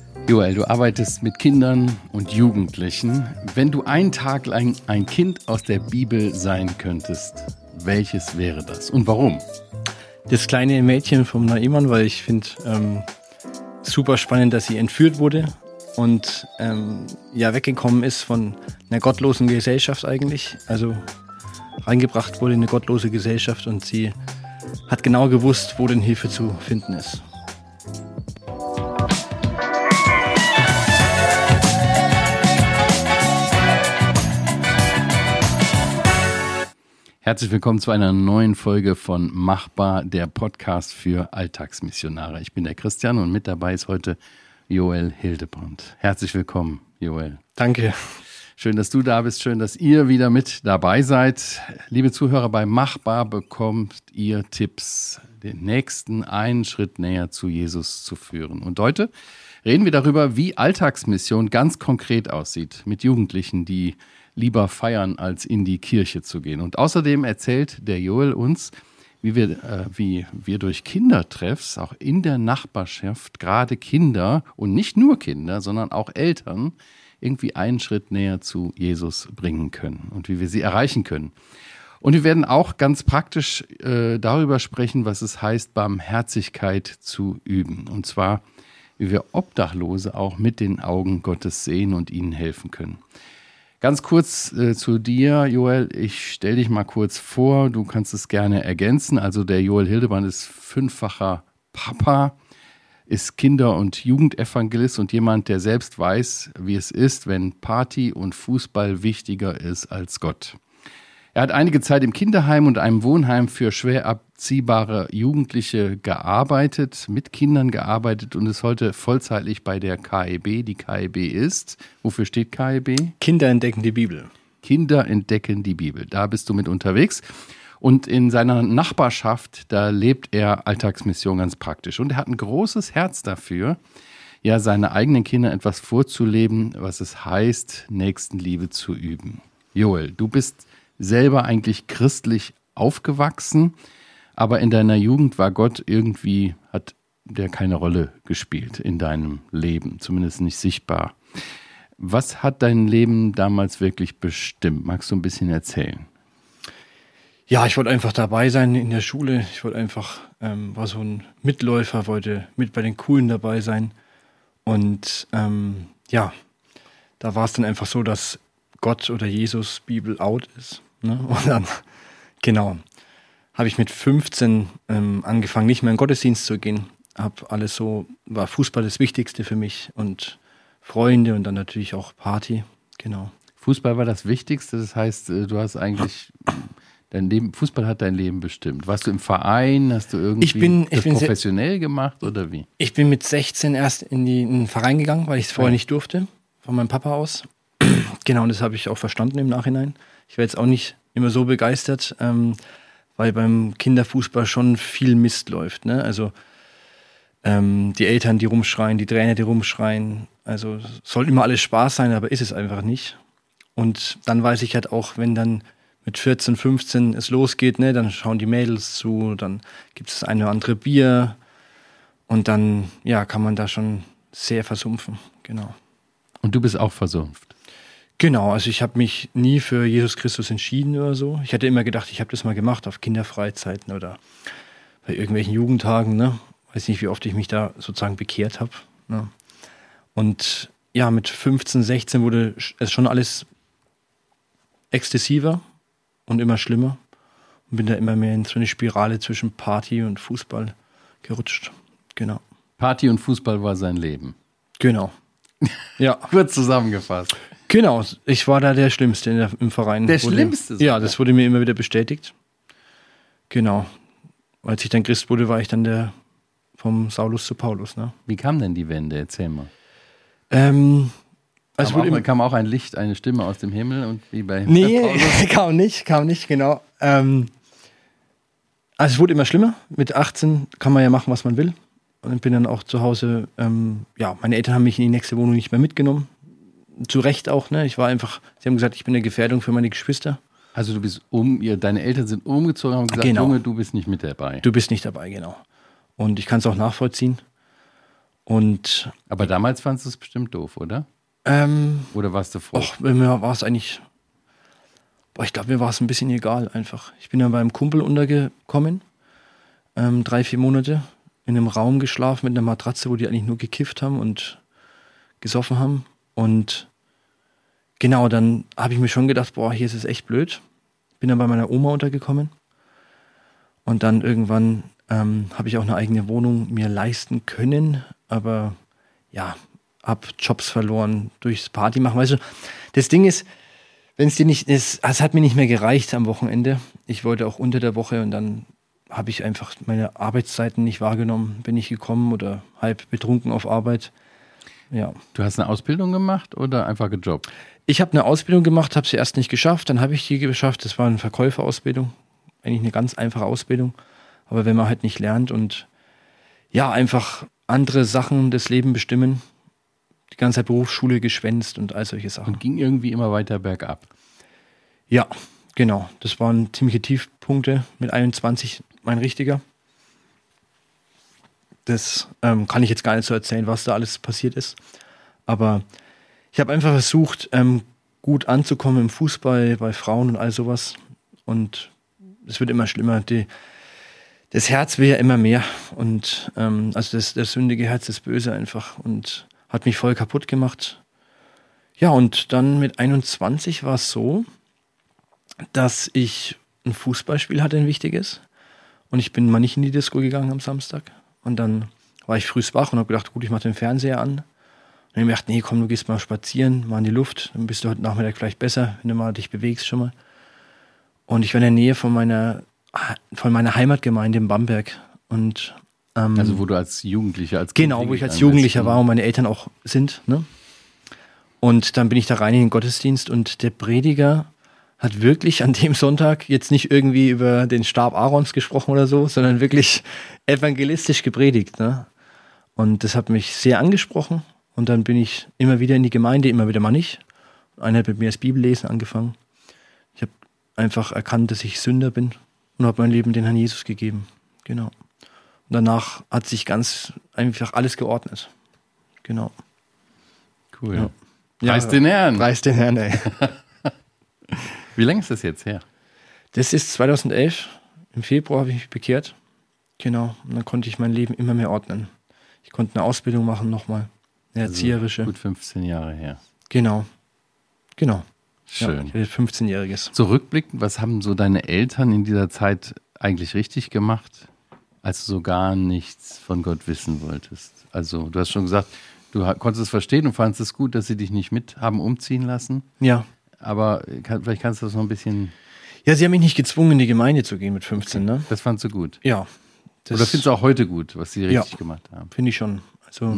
Joel, du arbeitest mit Kindern und Jugendlichen. Wenn du einen Tag lang ein Kind aus der Bibel sein könntest, welches wäre das und warum? Das kleine Mädchen vom Naiman, weil ich finde super spannend, dass sie entführt wurde und weggekommen ist von einer gottlosen Gesellschaft eigentlich. Also reingebracht wurde in eine gottlose Gesellschaft und sie hat genau gewusst, wo denn Hilfe zu finden ist. Herzlich willkommen zu einer neuen Folge von Machbar, der Podcast für Alltagsmissionare. Ich bin der Christian und mit dabei ist heute Joel Hildebrand. Herzlich willkommen, Joel. Danke. Schön, dass du da bist. Schön, dass ihr wieder mit dabei seid. Liebe Zuhörer, bei Machbar bekommt ihr Tipps, den nächsten einen Schritt näher zu Jesus zu führen. Und heute reden wir darüber, wie Alltagsmission ganz konkret aussieht mit Jugendlichen, die lieber feiern, als in die Kirche zu gehen. Und außerdem erzählt der Joel uns, wie wir durch Kindertreffs auch in der Nachbarschaft gerade Kinder und nicht nur Kinder, sondern auch Eltern irgendwie einen Schritt näher zu Jesus bringen können und wie wir sie erreichen können. Und wir werden auch ganz praktisch darüber sprechen, was es heißt, Barmherzigkeit zu üben. Und zwar, wie wir Obdachlose auch mit den Augen Gottes sehen und ihnen helfen können. Ganz kurz zu dir, Joel. Ich stelle dich mal kurz vor. Du kannst es gerne ergänzen. Also der Joel Hildebrand ist 5-facher Papa, ist Kinder- und Jugendevangelist und jemand, der selbst weiß, wie es ist, wenn Party und Fußball wichtiger ist als Gott. Er hat einige Zeit im Kinderheim und einem Wohnheim für schwer abziehbare Jugendliche gearbeitet, mit Kindern gearbeitet und ist heute vollzeitlich bei der KEB. Die KEB ist, wofür steht KEB? Kinder entdecken die Bibel. Kinder entdecken die Bibel. Da bist du mit unterwegs. Und in seiner Nachbarschaft, da lebt er Alltagsmission ganz praktisch. Und er hat ein großes Herz dafür, ja, seine eigenen Kinder etwas vorzuleben, was es heißt, Nächstenliebe zu üben. Joel, du bist selber eigentlich christlich aufgewachsen, aber in deiner Jugend war Gott irgendwie, hat der keine Rolle gespielt in deinem Leben, zumindest nicht sichtbar. Was hat dein Leben damals wirklich bestimmt? Magst du ein bisschen erzählen? Ja, ich wollte einfach dabei sein in der Schule. Ich wollte einfach, war so ein Mitläufer, wollte mit bei den Coolen dabei sein. Und da war es dann einfach so, dass Gott oder Jesus Bibel out ist. Ne? Und dann, genau, habe ich mit 15 angefangen, nicht mehr in den Gottesdienst zu gehen. War Fußball das Wichtigste für mich und Freunde und dann natürlich auch Party, genau. Fußball war das Wichtigste, das heißt, du hast eigentlich Fußball hat dein Leben bestimmt. Warst du im Verein, hast du irgendwie das professionell gemacht oder wie? Ich bin mit 16 erst in den Verein gegangen, weil ich es vorher nicht durfte, von meinem Papa aus. Genau, und das habe ich auch verstanden im Nachhinein. Ich war jetzt auch nicht immer so begeistert, weil beim Kinderfußball schon viel Mist läuft. Ne? Also die Eltern, die rumschreien, die Trainer, die rumschreien. Also soll immer alles Spaß sein, aber ist es einfach nicht. Und dann weiß ich halt auch, wenn dann mit 14, 15 es losgeht, ne, dann schauen die Mädels zu, dann gibt es das eine oder andere Bier und dann kann man da schon sehr versumpfen. Genau. Und du bist auch versumpft? Genau, also ich habe mich nie für Jesus Christus entschieden oder so. Ich hatte immer gedacht, ich habe das mal gemacht auf Kinderfreizeiten oder bei irgendwelchen Jugendtagen, ne? Weiß nicht, wie oft ich mich da sozusagen bekehrt habe. Ne? Und ja, mit 15, 16 wurde es schon alles exzessiver und immer schlimmer. Und bin da immer mehr in so eine Spirale zwischen Party und Fußball gerutscht. Genau. Party und Fußball war sein Leben. Genau. Ja. Kurz zusammengefasst. Genau, ich war da der Schlimmste im Verein. Der Schlimmste? Ja, das wurde mir immer wieder bestätigt. Genau. Als ich dann Christ wurde, war ich dann der vom Saulus zu Paulus. Ne? Wie kam denn die Wende? Erzähl mal. Kam auch ein Licht, eine Stimme aus dem Himmel und wie bei Paulus? kam nicht, genau. Also es wurde immer schlimmer. Mit 18 kann man ja machen, was man will. Und ich bin dann auch zu Hause, meine Eltern haben mich in die nächste Wohnung nicht mehr mitgenommen. Zu Recht auch, ne? Sie haben gesagt, ich bin eine Gefährdung für meine Geschwister. Also du bist deine Eltern sind umgezogen und haben gesagt, genau. Junge, du bist nicht mit dabei. Du bist nicht dabei, genau. Und ich kann es auch nachvollziehen. Und Aber damals fandest du es bestimmt doof, oder? Oder warst du froh? Mir war es eigentlich, ich glaube, mir war es ein bisschen egal einfach. Ich bin ja beim Kumpel untergekommen, 3-4 Monate in einem Raum geschlafen mit einer Matratze, wo die eigentlich nur gekifft haben und gesoffen haben. Und genau, dann habe ich mir schon gedacht, hier ist es echt blöd. Bin dann bei meiner Oma untergekommen. Und dann irgendwann habe ich auch eine eigene Wohnung mir leisten können. Aber ja, habe Jobs verloren durchs Party machen. Weißt du, das Ding ist, wenn es dir nicht ist, es hat mir nicht mehr gereicht am Wochenende. Ich wollte auch unter der Woche und dann habe ich einfach meine Arbeitszeiten nicht wahrgenommen. Bin ich gekommen oder halb betrunken auf Arbeit. Ja. Du hast eine Ausbildung gemacht oder einfach gejobbt? Ich habe eine Ausbildung gemacht, habe sie erst nicht geschafft, dann habe ich die geschafft. Das war eine Verkäuferausbildung, eigentlich eine ganz einfache Ausbildung. Aber wenn man halt nicht lernt und ja, einfach andere Sachen des Lebens bestimmen, die ganze Zeit Berufsschule geschwänzt und all solche Sachen. Und ging irgendwie immer weiter bergab. Ja, genau. Das waren ziemliche Tiefpunkte mit 21, mein richtiger. Das kann ich jetzt gar nicht so erzählen, was da alles passiert ist. Aber ich habe einfach versucht, gut anzukommen im Fußball, bei Frauen und all sowas. Und es wird immer schlimmer. Das Herz will ja immer mehr. Und also das sündige Herz ist böse einfach und hat mich voll kaputt gemacht. Ja, und dann mit 21 war es so, dass ich ein Fußballspiel hatte, ein wichtiges. Und ich bin mal nicht in die Disco gegangen am Samstag. Und dann war ich früh wach und habe gedacht, gut, ich mache den Fernseher an. Und dann habe ich gedacht, nee, komm, du gehst mal spazieren, mal in die Luft. Dann bist du heute Nachmittag vielleicht besser, wenn du mal dich bewegst schon mal. Und ich war in der Nähe von meiner Heimatgemeinde in Bamberg. Und also wo du als Jugendlicher, als Genau, wo ich als Jugendlicher war und meine Eltern auch sind. Ne? Und dann bin ich da rein in den Gottesdienst und der Prediger hat wirklich an dem Sonntag jetzt nicht irgendwie über den Stab Aarons gesprochen oder so, sondern wirklich evangelistisch gepredigt. Ne? Und das hat mich sehr angesprochen. Und dann bin ich immer wieder in die Gemeinde, immer wieder mal nicht. Einer hat mit mir das Bibellesen angefangen. Ich habe einfach erkannt, dass ich Sünder bin und habe mein Leben den Herrn Jesus gegeben. Genau. Und danach hat sich ganz einfach alles geordnet. Genau. Cool. Ja. Preis den Herrn. Preis den Herrn, ey. Wie lange ist das jetzt her? Das ist 2011. Im Februar habe ich mich bekehrt. Genau. Und dann konnte ich mein Leben immer mehr ordnen. Ich konnte eine Ausbildung machen nochmal. Eine erzieherische. Also gut 15 Jahre her. Genau. Schön. Ja, 15-Jähriges. So rückblickend, was haben so deine Eltern in dieser Zeit eigentlich richtig gemacht, als du so gar nichts von Gott wissen wolltest? Also du hast schon gesagt, du konntest es verstehen und fandest es gut, dass sie dich nicht mit haben umziehen lassen. Ja. Aber vielleicht kannst du das noch ein bisschen... Ja, sie haben mich nicht gezwungen, in die Gemeinde zu gehen mit 15, ne? Das fandst du gut? Ja. Oder findest du auch heute gut, was sie richtig gemacht haben? Finde ich schon. Also,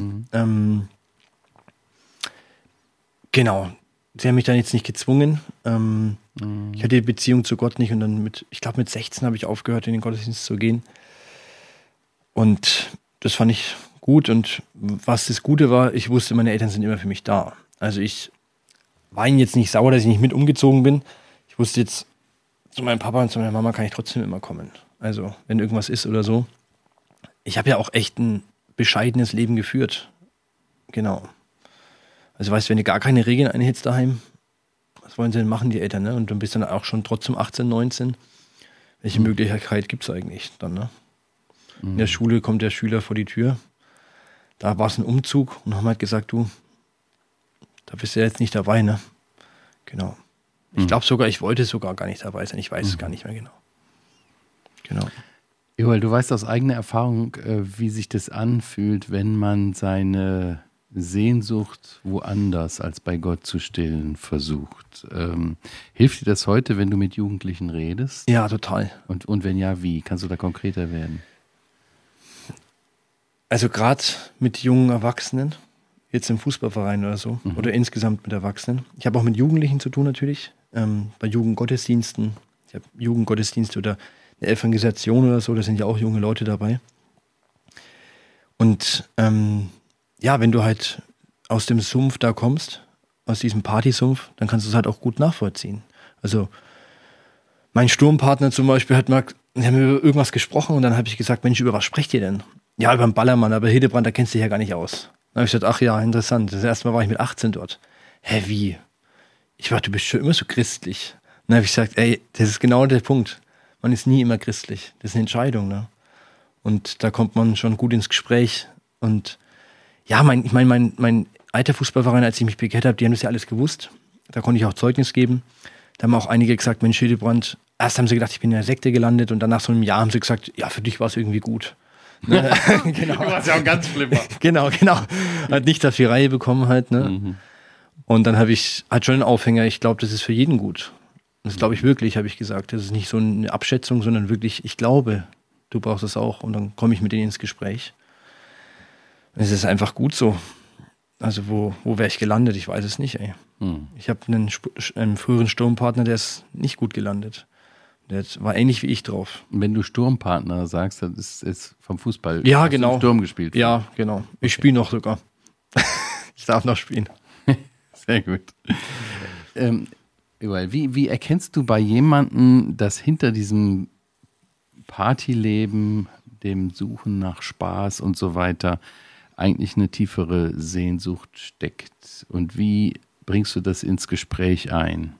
genau. Sie haben mich dann jetzt nicht gezwungen. Ich hatte die Beziehung zu Gott nicht und dann mit 16 habe ich aufgehört, in den Gottesdienst zu gehen. Und das fand ich gut. Und was das Gute war, ich wusste, meine Eltern sind immer für mich da. Also ich war ihnen jetzt nicht sauer, dass ich nicht mit umgezogen bin. Ich wusste jetzt, zu meinem Papa und zu meiner Mama kann ich trotzdem immer kommen. Also wenn irgendwas ist oder so. Ich habe ja auch echt ein bescheidenes Leben geführt. Genau. Also weißt du, wenn du gar keine Regeln einhältst daheim, was wollen sie denn machen, die Eltern, ne? Und du bist dann auch schon trotzdem 18, 19. Welche Möglichkeit gibt es eigentlich dann, ne? In der Schule kommt der Schüler vor die Tür. Da war es ein Umzug und haben halt gesagt, du, da bist du ja jetzt nicht dabei, ne? Genau. Ich glaube sogar, ich wollte sogar gar nicht dabei sein. Ich weiß es gar nicht mehr genau. Genau. Joel, du weißt aus eigener Erfahrung, wie sich das anfühlt, wenn man seine Sehnsucht woanders als bei Gott zu stillen versucht. Hilft dir das heute, wenn du mit Jugendlichen redest? Ja, total. Und wenn ja, wie? Kannst du da konkreter werden? Also gerade mit jungen Erwachsenen, jetzt im Fußballverein oder so, oder insgesamt mit Erwachsenen. Ich habe auch mit Jugendlichen zu tun natürlich, bei Jugendgottesdiensten. Ich habe Jugendgottesdienste oder eine Evangelisation oder so, da sind ja auch junge Leute dabei. Und ja, wenn du halt aus dem Sumpf da kommst, aus diesem Partysumpf, dann kannst du es halt auch gut nachvollziehen. Also mein Sturmpartner zum Beispiel wir haben über irgendwas gesprochen und dann habe ich gesagt, Mensch, über was sprecht ihr denn? Ja, über den Ballermann, aber Hildebrand, da kennst du dich ja gar nicht aus. Dann habe ich gesagt, ach ja, interessant. Das erste Mal war ich mit 18 dort. Hä, wie? Ich dachte, du bist schon immer so christlich. Dann habe ich gesagt, ey, das ist genau der Punkt. Man ist nie immer christlich. Das ist eine Entscheidung, ne? Und da kommt man schon gut ins Gespräch. Und ja, mein alter Fußballverein, als ich mich bekehrt habe, die haben das ja alles gewusst. Da konnte ich auch Zeugnis geben. Da haben auch einige gesagt, Mensch, Hildebrand, erst haben sie gedacht, ich bin in der Sekte gelandet und dann nach so einem Jahr haben sie gesagt, ja, für dich war es irgendwie gut. Genau. Du warst ja auch ganz flipper. Genau. Hat nicht auf die Reihe bekommen halt, ne? Mhm. Und dann habe ich halt schon einen Aufhänger, ich glaube, das ist für jeden gut. Das glaube ich wirklich, habe ich gesagt. Das ist nicht so eine Abschätzung, sondern wirklich, ich glaube, du brauchst es auch. Und dann komme ich mit denen ins Gespräch. Es ist einfach gut so. Also wo wäre ich gelandet? Ich weiß es nicht, ey. Ich habe einen früheren Sturmpartner, der ist nicht gut gelandet. Der war ähnlich wie ich drauf. Wenn du Sturmpartner sagst, das ist vom Fußball. Ja, genau. Sturm gespielt. Ja, genau. Ich spiele noch sogar. Ich darf noch spielen. Sehr gut. Wie erkennst du bei jemandem, dass hinter diesem Partyleben, dem Suchen nach Spaß und so weiter, eigentlich eine tiefere Sehnsucht steckt? Und wie bringst du das ins Gespräch ein?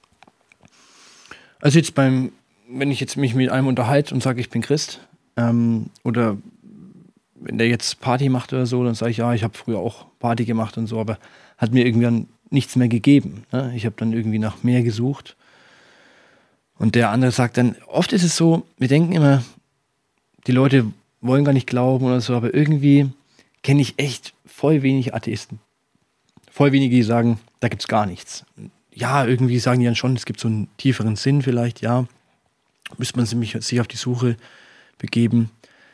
Also jetzt wenn ich jetzt mich mit einem unterhalte und sage, ich bin Christ, oder wenn der jetzt Party macht oder so, dann sage ich, ja, ich habe früher auch Party gemacht und so, aber hat mir irgendwie dann nichts mehr gegeben. Ne? Ich habe dann irgendwie nach mehr gesucht. Und der andere sagt dann, oft ist es so, wir denken immer, die Leute wollen gar nicht glauben oder so, aber irgendwie kenne ich echt voll wenig Atheisten. Voll wenige, die sagen, da gibt es gar nichts. Ja, irgendwie sagen die dann schon, es gibt so einen tieferen Sinn vielleicht, ja. Müsste man sich auf die Suche begeben.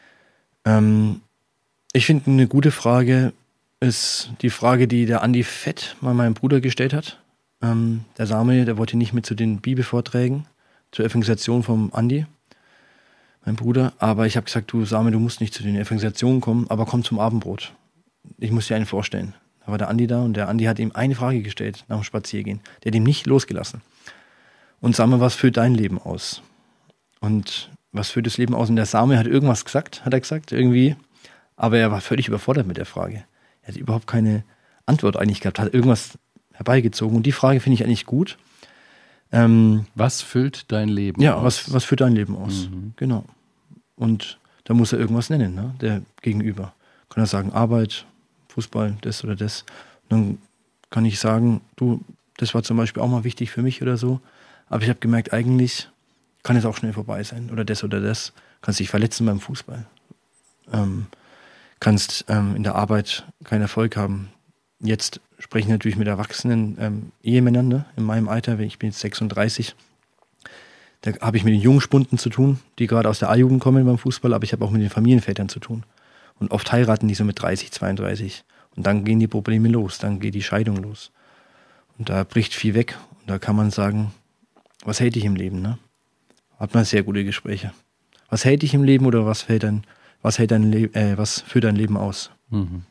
Ich finde, eine gute Frage ist die Frage, die der Andi Fett mal meinem Bruder gestellt hat. Der Samuel, der wollte nicht mit zu den Bibelvorträgen, zur Evangelisation vom Andi, mein Bruder. Aber ich habe gesagt, du Samuel, du musst nicht zu den Evangelisationen kommen, aber komm zum Abendbrot. Ich muss dir einen vorstellen. Da war der Andi da und der Andi hat ihm eine Frage gestellt nach dem Spaziergehen. Der hat ihm nicht losgelassen. Und Samuel, was füllt dein Leben aus? Und was füllt das Leben aus? Und der Samuel hat irgendwas gesagt, hat er gesagt, irgendwie. Aber er war völlig überfordert mit der Frage. Er hat überhaupt keine Antwort eigentlich gehabt, hat irgendwas herbeigezogen. Und die Frage finde ich eigentlich gut. Was füllt dein Leben aus? Ja, was füllt dein Leben aus? Mhm. Genau. Und da muss er irgendwas nennen, ne? Der Gegenüber. Kann er sagen, Arbeit, Fußball, das oder das. Und dann kann ich sagen, du, das war zum Beispiel auch mal wichtig für mich oder so. Aber ich habe gemerkt, eigentlich kann es auch schnell vorbei sein. Oder das oder das. Kannst dich verletzen beim Fußball. Kannst in der Arbeit keinen Erfolg haben. Jetzt spreche ich natürlich mit erwachsenen Ehemännern, ne, in meinem Alter, ich bin jetzt 36. Da habe ich mit den jungen Spunden zu tun, die gerade aus der A-Jugend kommen beim Fußball, aber ich habe auch mit den Familienvätern zu tun. Und oft heiraten die so mit 30, 32. Und dann gehen die Probleme los, dann geht die Scheidung los. Und da bricht viel weg. Und da kann man sagen, was hält dich im Leben? Ne? Hat man sehr gute Gespräche. Was hält dich im Leben oder was füllt dein Leben aus? Mhm.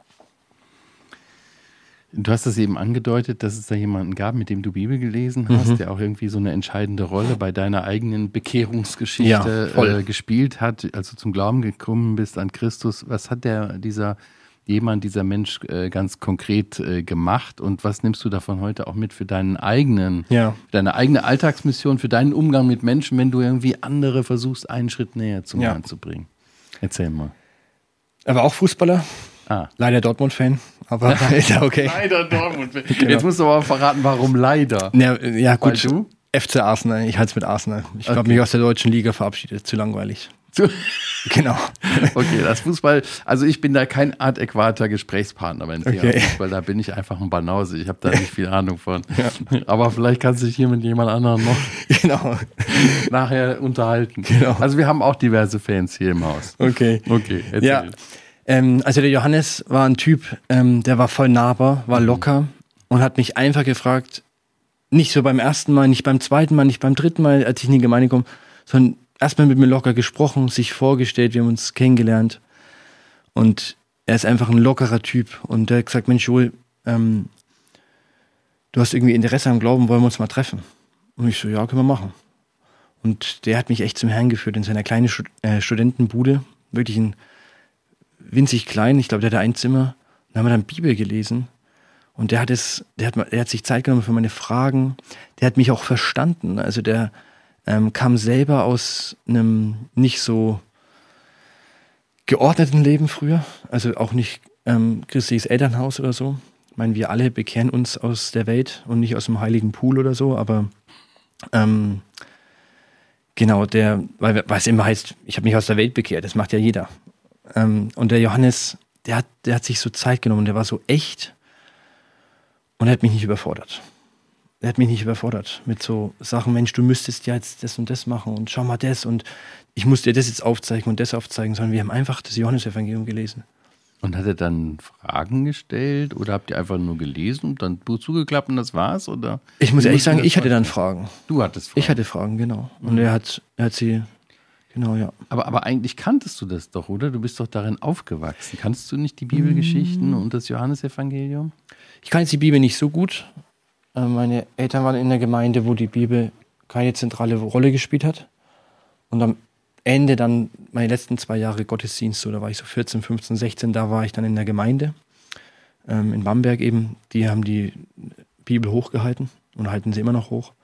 Du hast das eben angedeutet, dass es da jemanden gab, mit dem du Bibel gelesen hast, der auch irgendwie so eine entscheidende Rolle bei deiner eigenen Bekehrungsgeschichte gespielt hat, als du zum Glauben gekommen bist an Christus. Was hat dieser Mensch ganz konkret gemacht und was nimmst du davon heute auch mit für deine eigene Alltagsmission, für deinen Umgang mit Menschen, wenn du irgendwie andere versuchst, einen Schritt näher zum Herrn zu bringen? Erzähl mal. Er war auch Fußballer. Leider Dortmund-Fan, aber ist ja okay. Leider Dortmund-Fan. Genau. Jetzt musst du aber verraten, warum leider. Ja gut, du? FC Arsenal, ich halte es mit Arsenal. Ich habe mich aus der deutschen Liga verabschiedet, zu langweilig. Genau. Okay, das Fußball, also ich bin da kein adäquater Gesprächspartner beim Thema Fußball, da bin ich einfach ein Banause, ich habe da nicht viel Ahnung von. Ja. Aber vielleicht kannst du dich hier mit jemand anderem noch nachher unterhalten. Genau. Also wir haben auch diverse Fans hier im Haus. Okay, erzähl. Ja. Also der Johannes war ein Typ, der war voll nahbar, war locker und hat mich einfach gefragt, nicht so beim ersten Mal, nicht beim zweiten Mal, nicht beim dritten Mal, als ich in die Gemeinde komme, sondern erstmal mit mir locker gesprochen, sich vorgestellt, wir haben uns kennengelernt und er ist einfach ein lockerer Typ und der hat gesagt, Mensch Joel, du hast irgendwie Interesse am Glauben, wollen wir uns mal treffen? Und ich so, ja, können wir machen. Und der hat mich echt zum Herrn geführt in seiner kleinen Studentenbude, wirklich ein winzig klein, ich glaube, der hatte ein Zimmer. Dann haben wir dann Bibel gelesen. Und der hat sich Zeit genommen für meine Fragen. Der hat mich auch verstanden. Also der kam selber aus einem nicht so geordneten Leben früher. Also auch nicht christliches Elternhaus oder so. Ich meine, wir alle bekehren uns aus der Welt und nicht aus dem heiligen Pool oder so. Aber genau, weil es immer heißt, ich habe mich aus der Welt bekehrt. Das macht ja jeder. Und der Johannes, der hat sich so Zeit genommen. Der war so echt. Und er hat mich nicht überfordert. Er hat mich nicht überfordert mit so Sachen, Mensch, du müsstest ja jetzt das und das machen und schau mal das und ich muss dir das jetzt aufzeigen und das aufzeigen, sondern wir haben einfach das Johannesevangelium gelesen. Und hat er dann Fragen gestellt oder habt ihr einfach nur gelesen und dann Buch zugeklappt und das war's? Oder? Ich muss ehrlich sagen, ich hatte dann Fragen. Du hattest Fragen? Ich hatte Fragen, genau. Und er hat sie, genau, ja. Aber eigentlich kanntest du das doch, oder? Du bist doch darin aufgewachsen. Kannst du nicht die Bibelgeschichten und das Johannesevangelium? Ich kann jetzt die Bibel nicht so gut. Meine Eltern waren in einer Gemeinde, wo die Bibel keine zentrale Rolle gespielt hat. Und am Ende dann meine letzten 2 Jahre Gottesdienst, so, da war ich so 14, 15, 16, da war ich dann in der Gemeinde, in Bamberg eben. Die haben die Bibel hochgehalten und halten sie immer noch hoch.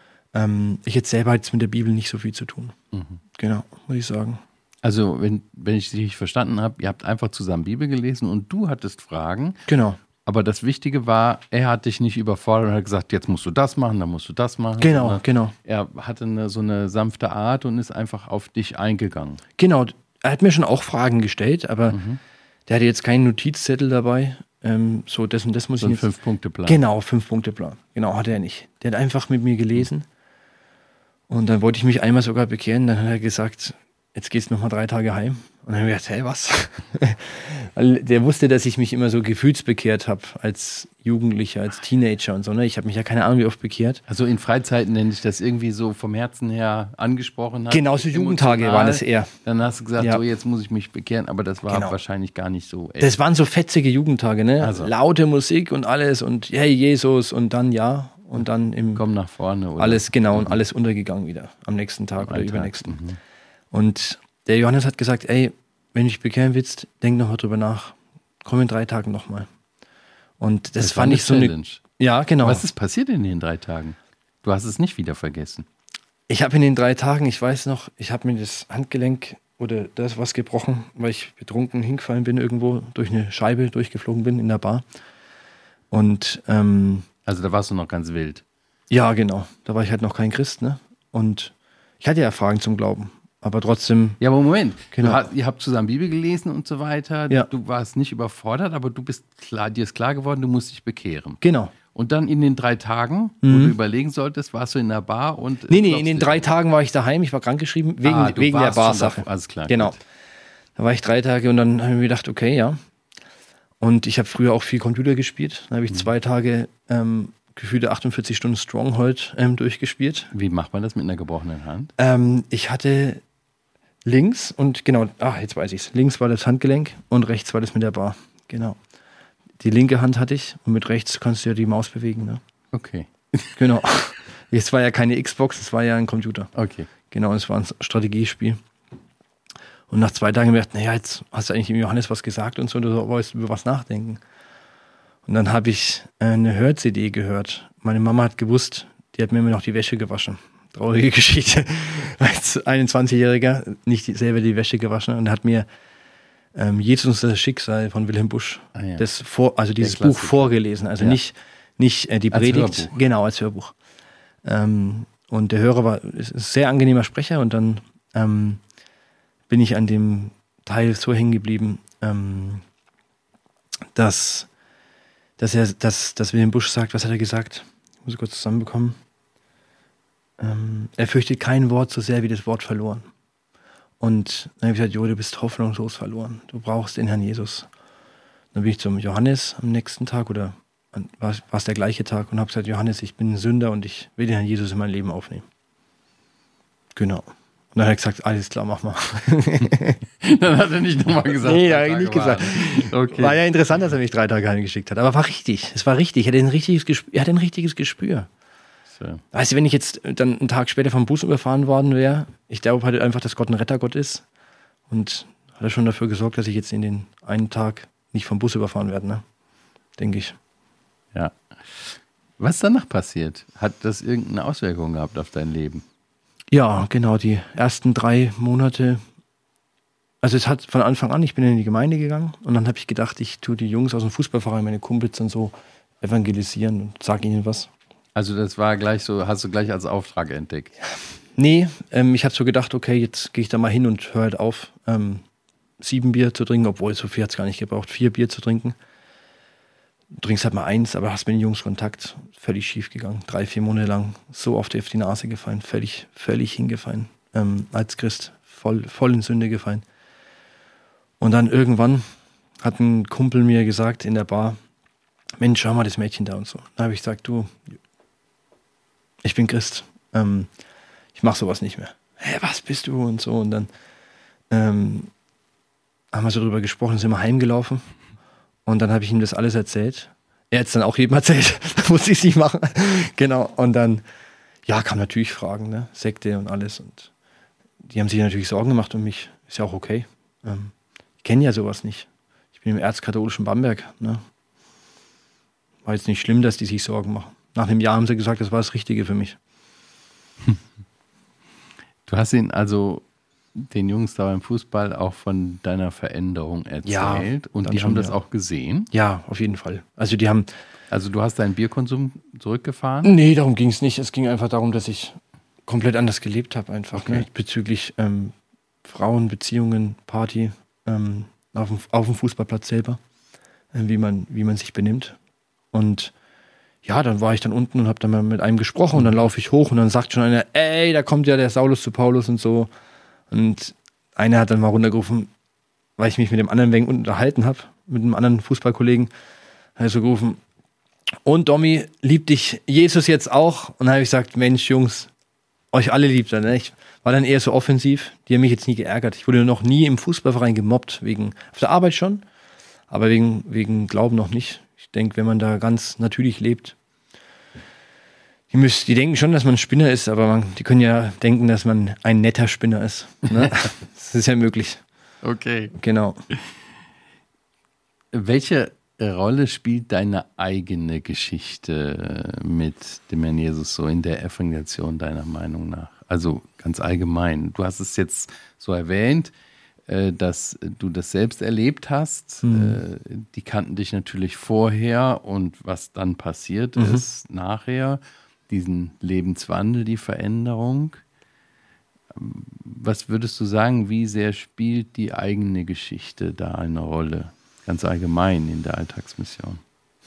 Ich jetzt selber jetzt mit der Bibel nicht so viel zu tun. Genau, muss ich sagen. Also, wenn ich dich richtig verstanden habe, ihr habt einfach zusammen Bibel gelesen und du hattest Fragen. Genau. Aber das Wichtige war, er hat dich nicht überfordert und hat gesagt, jetzt musst du das machen, dann musst du das machen. Genau. Er hatte so eine sanfte Art und ist einfach auf dich eingegangen. Genau, er hat mir schon auch Fragen gestellt, aber der hatte jetzt keinen Notizzettel dabei. So, das und das muss so ich ein jetzt... 5-Punkte-Plan. Genau, 5-Punkte-Plan. Genau, hatte er nicht. Der hat einfach mit mir gelesen. Und dann wollte ich mich einmal sogar bekehren. Dann hat er gesagt, jetzt gehst du nochmal 3 Tage heim. Und dann habe ich gedacht, hey, was? Weil der wusste, dass ich mich immer so gefühlsbekehrt habe als Jugendlicher, als Teenager und so. Ne? Ich habe mich ja keine Ahnung wie oft bekehrt. Also in Freizeiten nenne ich das irgendwie so vom Herzen her angesprochen hat. Genau, so Jugendtage waren das eher. Dann hast du gesagt, Ja. so jetzt muss ich mich bekehren, aber das war wahrscheinlich gar nicht so echt. Das waren so fetzige Jugendtage, ne? Also. Laute Musik und alles und hey Jesus und dann und dann im Komm nach vorne. Oder? alles genau und alles untergegangen wieder am nächsten Tag oder übernächsten. Und der Johannes hat gesagt, ey, wenn du dich bekehren willst, denk nochmal drüber nach. Komm in 3 Tagen nochmal. Und das fand ich so eine... Ja, genau. Was ist passiert in den 3 Tagen? Du hast es nicht wieder vergessen. Ich habe in den 3 Tagen, ich weiß noch, ich habe mir das Handgelenk oder das was gebrochen, weil ich betrunken hingefallen bin irgendwo, durch eine Scheibe durchgeflogen bin in der Bar. Und also da warst du noch ganz wild. ja, genau. Da war ich halt noch kein Christ, ne? Und ich hatte ja Fragen zum Glauben. Aber trotzdem. Ja, aber Moment. Genau. Ihr habt zusammen Bibel gelesen und so weiter. Ja. Du warst nicht überfordert, aber dir ist klar geworden, du musst dich bekehren. Genau. Und dann in den 3 Tagen, wo du überlegen solltest, warst du in der Bar und... Nee, in den 3 Tagen war ich daheim. Ich war krankgeschrieben wegen der Barsache. Alles klar. Genau. Gut. Da war ich 3 Tage und dann habe ich mir gedacht, okay, ja. Und ich habe früher auch viel Computer gespielt. Dann habe ich 2 Tage gefühlte 48 Stunden Stronghold durchgespielt. Wie macht man das mit einer gebrochenen Hand? Ich hatte links und genau, jetzt weiß ich's. Links war das Handgelenk und rechts war das mit der Bar. Genau. Die linke Hand hatte ich und mit rechts kannst du ja die Maus bewegen. Ne? Okay. Genau. Es war ja keine Xbox, es war ja ein Computer. Okay. Genau, es war ein Strategiespiel. Und nach 2 Tagen habe ich gedacht, naja, jetzt hast du eigentlich dem Johannes was gesagt und so, du wolltest über was nachdenken. Und dann habe ich eine Hör-CD gehört. Meine Mama hat gewusst, die hat mir immer noch die Wäsche gewaschen. Traurige Geschichte. Als 21-Jähriger nicht selber die Wäsche gewaschen und hat mir Jesus das Schicksal von Wilhelm Busch, dieses Buch vorgelesen. Also nicht die Predigt, Hörbuch. Genau, als Hörbuch. Und der Hörer ist ein sehr angenehmer Sprecher und dann bin ich an dem Teil so hängen geblieben, dass Wilhelm Busch sagt, was hat er gesagt? Ich muss kurz zusammenbekommen. Er fürchtet kein Wort so sehr wie das Wort verloren. Und dann habe ich gesagt, Jo, du bist hoffnungslos verloren. Du brauchst den Herrn Jesus. Dann bin ich zum Johannes am nächsten Tag war es der gleiche Tag und habe gesagt, Johannes, ich bin ein Sünder und ich will den Herrn Jesus in mein Leben aufnehmen. Genau. Und dann hat er gesagt, alles klar, mach mal. Dann hat er nicht nochmal gesagt. Nee, da habe ich nicht gesagt. Okay. War ja interessant, dass er mich 3 Tage heimgeschickt hat. Aber war richtig. Es war richtig. Er hatte ein richtiges Gespür. So. Weißt du, wenn ich jetzt dann einen Tag später vom Bus überfahren worden wäre, ich glaube halt einfach, dass Gott ein Rettergott ist und hat er schon dafür gesorgt, dass ich jetzt in den einen Tag nicht vom Bus überfahren werde, ne? Denke ich. Ja. Was danach passiert? Hat das irgendeine Auswirkung gehabt auf dein Leben? Ja, genau, die ersten 3 Monate. Also es hat von Anfang an, ich bin in die Gemeinde gegangen und dann habe ich gedacht, ich tue die Jungs aus dem Fußballverein, meine Kumpels und so, evangelisieren und sage ihnen was. Also das war gleich so, hast du gleich als Auftrag entdeckt? Nee, ich habe so gedacht, okay, jetzt gehe ich da mal hin und höre halt auf, 7 Bier zu trinken, obwohl so viel hat es gar nicht gebraucht, 4 Bier zu trinken. Du trinkst halt mal 1, aber hast mit den Jungs Kontakt, völlig schief gegangen. 3, 4 Monate lang so oft auf die Nase gefallen, völlig hingefallen. Als Christ voll in Sünde gefallen. Und dann irgendwann hat ein Kumpel mir gesagt in der Bar, Mensch, schau mal das Mädchen da und so. Da habe ich gesagt, du, ich bin Christ, ich mache sowas nicht mehr. Hä, was bist du und so. Und dann haben wir so drüber gesprochen, sind wir heimgelaufen und dann habe ich ihm das alles erzählt. Er hat es dann auch jedem erzählt, da musste ich es nicht machen. Genau, und dann, ja, kam natürlich Fragen, ne? Sekte und alles und die haben sich natürlich Sorgen gemacht um mich, ist ja auch okay. Ich kenne ja sowas nicht. Ich bin im erzkatholischen Bamberg. Ne? War jetzt nicht schlimm, dass die sich Sorgen machen. Nach einem Jahr haben sie gesagt, das war das Richtige für mich. Du hast ihnen also den Jungs da beim Fußball auch von deiner Veränderung erzählt Ja, und die haben das auch gesehen? Ja, auf jeden Fall. Also die haben... Also du hast deinen Bierkonsum zurückgefahren? Nee, darum ging es nicht. Es ging einfach darum, dass ich komplett anders gelebt habe einfach. Okay. Ne? Bezüglich Frauen, Beziehungen, Party, auf dem Fußballplatz selber, wie man sich benimmt. Und ja, dann war ich dann unten und habe dann mal mit einem gesprochen und dann laufe ich hoch und dann sagt schon einer, ey, da kommt ja der Saulus zu Paulus und so. Und einer hat dann mal runtergerufen, weil ich mich mit dem anderen wegen unterhalten habe, mit einem anderen Fußballkollegen, hat er so gerufen, und Domi, liebt dich Jesus jetzt auch? Und dann habe ich gesagt, Mensch, Jungs, euch alle liebt er. Ne? Ich war dann eher so offensiv, die haben mich jetzt nie geärgert. Ich wurde noch nie im Fußballverein gemobbt, auf der Arbeit schon, aber wegen Glauben noch nicht. Ich denke, wenn man da ganz natürlich lebt, die denken schon, dass man ein Spinner ist, aber die können ja denken, dass man ein netter Spinner ist. Ne? Das ist ja möglich. Okay. Genau. Welche Rolle spielt deine eigene Geschichte mit dem Herrn Jesus so in der Evangelisation deiner Meinung nach? Also ganz allgemein. Du hast es jetzt so erwähnt, dass du das selbst erlebt hast. Die kannten dich natürlich vorher und was dann passiert ist nachher, diesen Lebenswandel, die Veränderung. Was würdest du sagen, wie sehr spielt die eigene Geschichte da eine Rolle? Ganz allgemein in der Alltagsmission.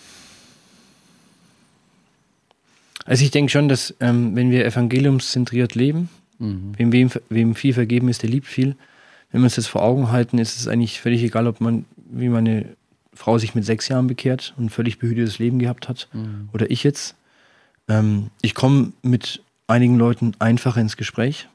Also ich denke schon, dass wenn wir evangeliumszentriert leben, wem viel vergeben ist, der liebt viel. Wenn wir uns das vor Augen halten, ist es eigentlich völlig egal, wie meine Frau sich mit 6 Jahren bekehrt und ein völlig behütetes Leben gehabt hat oder ich jetzt. Ich komme mit einigen Leuten einfacher ins Gespräch.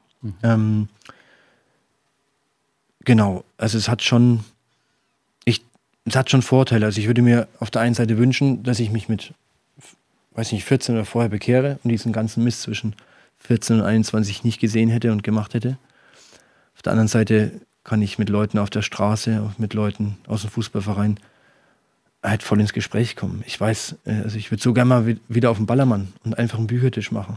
Genau, also es hat schon Vorteile. Also ich würde mir auf der einen Seite wünschen, dass ich mich mit, 14 oder vorher bekehre und diesen ganzen Mist zwischen 14 und 21 nicht gesehen hätte und gemacht hätte. Auf der anderen Seite kann ich mit Leuten auf der Straße, mit Leuten aus dem Fußballverein halt voll ins Gespräch kommen. Ich weiß, also ich würde so gerne mal wieder auf den Ballermann und einfach einen Büchertisch machen.